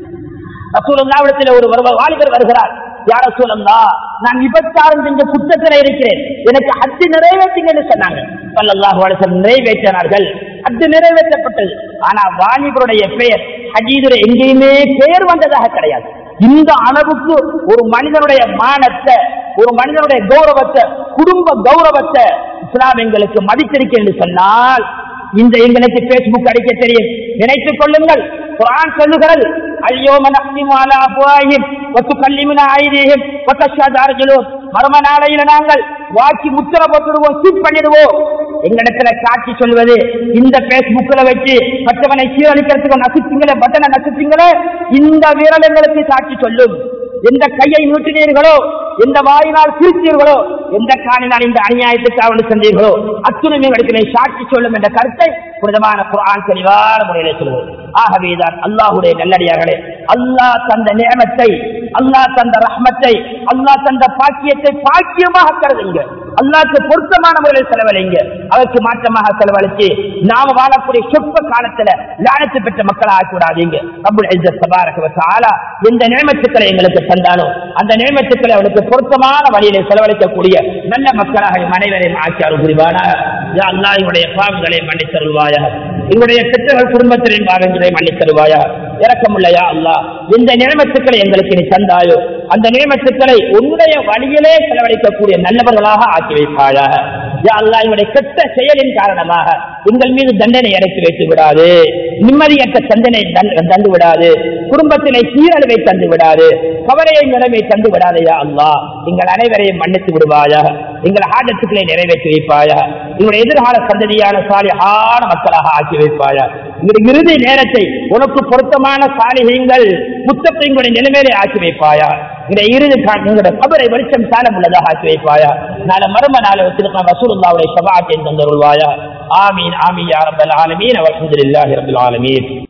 ரசூலுல்லாஹ்விடத்தில் ஒரு வாலிபர் வருகிறார், யா ரசூலல்லாஹ், நான் விபச்சாரம் செஞ்ச குற்றத்தில் இருக்கிறேன், எனக்கு ஹஜ் நிறைவேற்றுங்க என்று சொன்னாங்க. ஸல்லல்லாஹு அலைஹி வஸல்லம் நிறைவேற்றினார்கள், ஹஜ் நிறைவேற்றப்பட்டது. ஆனா வாலிபருடைய பெயர் ஹஜீதுல எங்கேயுமே பெயர் வந்ததாக கிடையாது. இந்த அளவுக்கு ஒரு மனிதனுடைய மானத்தை, ஒரு மனிதனுடைய கௌரவத்தை, குடும்ப கௌரவத்தை இஸ்லாம் எங்களுக்கு மதித்திருக்க என்று சொன்னால், இந்த எங்களுக்கு பேஸ்புக் அடிக்க தெரியும், நினைத்துக் கொள்ளுங்கள். குர்ஆன் சொல்லுகிறது, அல்யௌம நஹ்திமு அலா அஃப்வாஹிஹிம் வ துகல்லிமுனா ஐதீஹிம் வ தஷ்ஹது அர்ஜுலுஹும், மர்ம நாளையில நாங்கள் வாக்கி முத்திர போட்டுடுவோம், சீட் பண்ணிடுவோம். எங்களிடத்துல காட்சி சொல்வது, இந்த பேஸ்புக்ல வச்சு மற்றவனை சீரழிக்கிறதுக்கு நசுத்தீங்களே, பட்டனை நசுத்தீங்களே, இந்த விரல் எங்களுக்கு சாட்சி சொல்லும். எந்த கையை நீட்டினீர்களோ, எந்த வாயினால் சிரித்தீர்களோ, எந்த காலினால் இந்த அநியாயத்துக்கு சென்றீர்களோ, அத்துணை எங்களுக்கு சாட்சி சொல்லும் என்ற கருத்தை புனிதமான குர்ஆன் தெளிவான முறையிலே சொல்லுவோம். ஆகவேதான் அல்லாஹ்வுடைய நல்லடியார்களே, அல்லாஹ் தந்த நியமத்தை, அல்லாஹ் தந்த ரஹ்மத்தை, அல்லாஹ் தந்த பாக்கியத்தை பாக்கியமாக கருதுங்க, அல்லாஹ்க்கு பொருத்தமான முறையில் செலவழிங்க. அதற்கு மாற்றமாக செலவழித்து நாம வாழக்கூடிய சொற்ப காலத்துல லானத்து பெற்ற மக்களை ஆக்கிவிடாதீங்க. ரப்புல் இஸ்ஸத் தபாரக வ தஆலா எந்த நியமத்துக்களை எங்களுக்கு தந்தானோ அந்த நியமத்துக்களை அவனுக்கு பொருத்தமான வழியிலே செலவழிக்கக்கூடிய நல்ல மக்களாக அனைவரையும் ஆக்கி அருள் புரிவானாக. யா அல்லாஹ், என்னுடைய பாவங்களை மன்னித்தருள்வாயாக, என்னுடைய பெற்றோர்கள் குடும்பத்தின் பாவங்களை மன்னித்தருள்வாயாக. இரக்கமுள்ள யா அல்லாஹ், எந்த நியமத்துக்களை எங்களுக்கு நீ தந்தாயோ அந்த நியமத்துக்களை உன்னுடைய வழியிலே செலவழிக்கக்கூடிய நல்லவர்களாக ஆக்கி வைப்பாயாக. யா அல்லாஹ் இவருடைய கெட்ட செயலின் காரணமாக எங்கள் மீது தண்டனை இறக்கி வைத்து விடாது, நிம்மதியற்ற தண்டனை தந்து விடாது, குடும்பத்திலே சீரழிவை தந்து விடாது, கவலையை நிலைமை தந்து விடாது. யா அல்லாஹ் எங்கள் அனைவரையும் மன்னித்து விடுவாயா, எங்கள் ஹாஜத்துக்களை நிறைவேற்றி வைப்பாயா, எங்களுடைய எதிர்கால சந்ததியான சாலிஹான மக்களாக ஆக்கி வைப்பாயா, எங்களுடைய இறுதி நேரத்தை உனக்கு பொருத்தமான சாலிஹீங்கள் முத்தகீன்களுடைய நிலைமையிலே ஆக்கி வைப்பாயா, எங்களுடைய இறுதி எங்களுடைய கபரை வெளிச்சம் சாலம் உள்ளதாக ஆக்கி வைப்பாயா, நாளை மர்ம நாளை வச்சிருக்க ரசூலுல்லாஹ்வுடைய ஷஃபாஅத்தை தந்தருள்வாயா. ஆமீன் ஆமீன் யா ரப்பல் ஆலமீன். வல்ஹம்துலில்லாஹி ரப்பில் ஆலமீன்.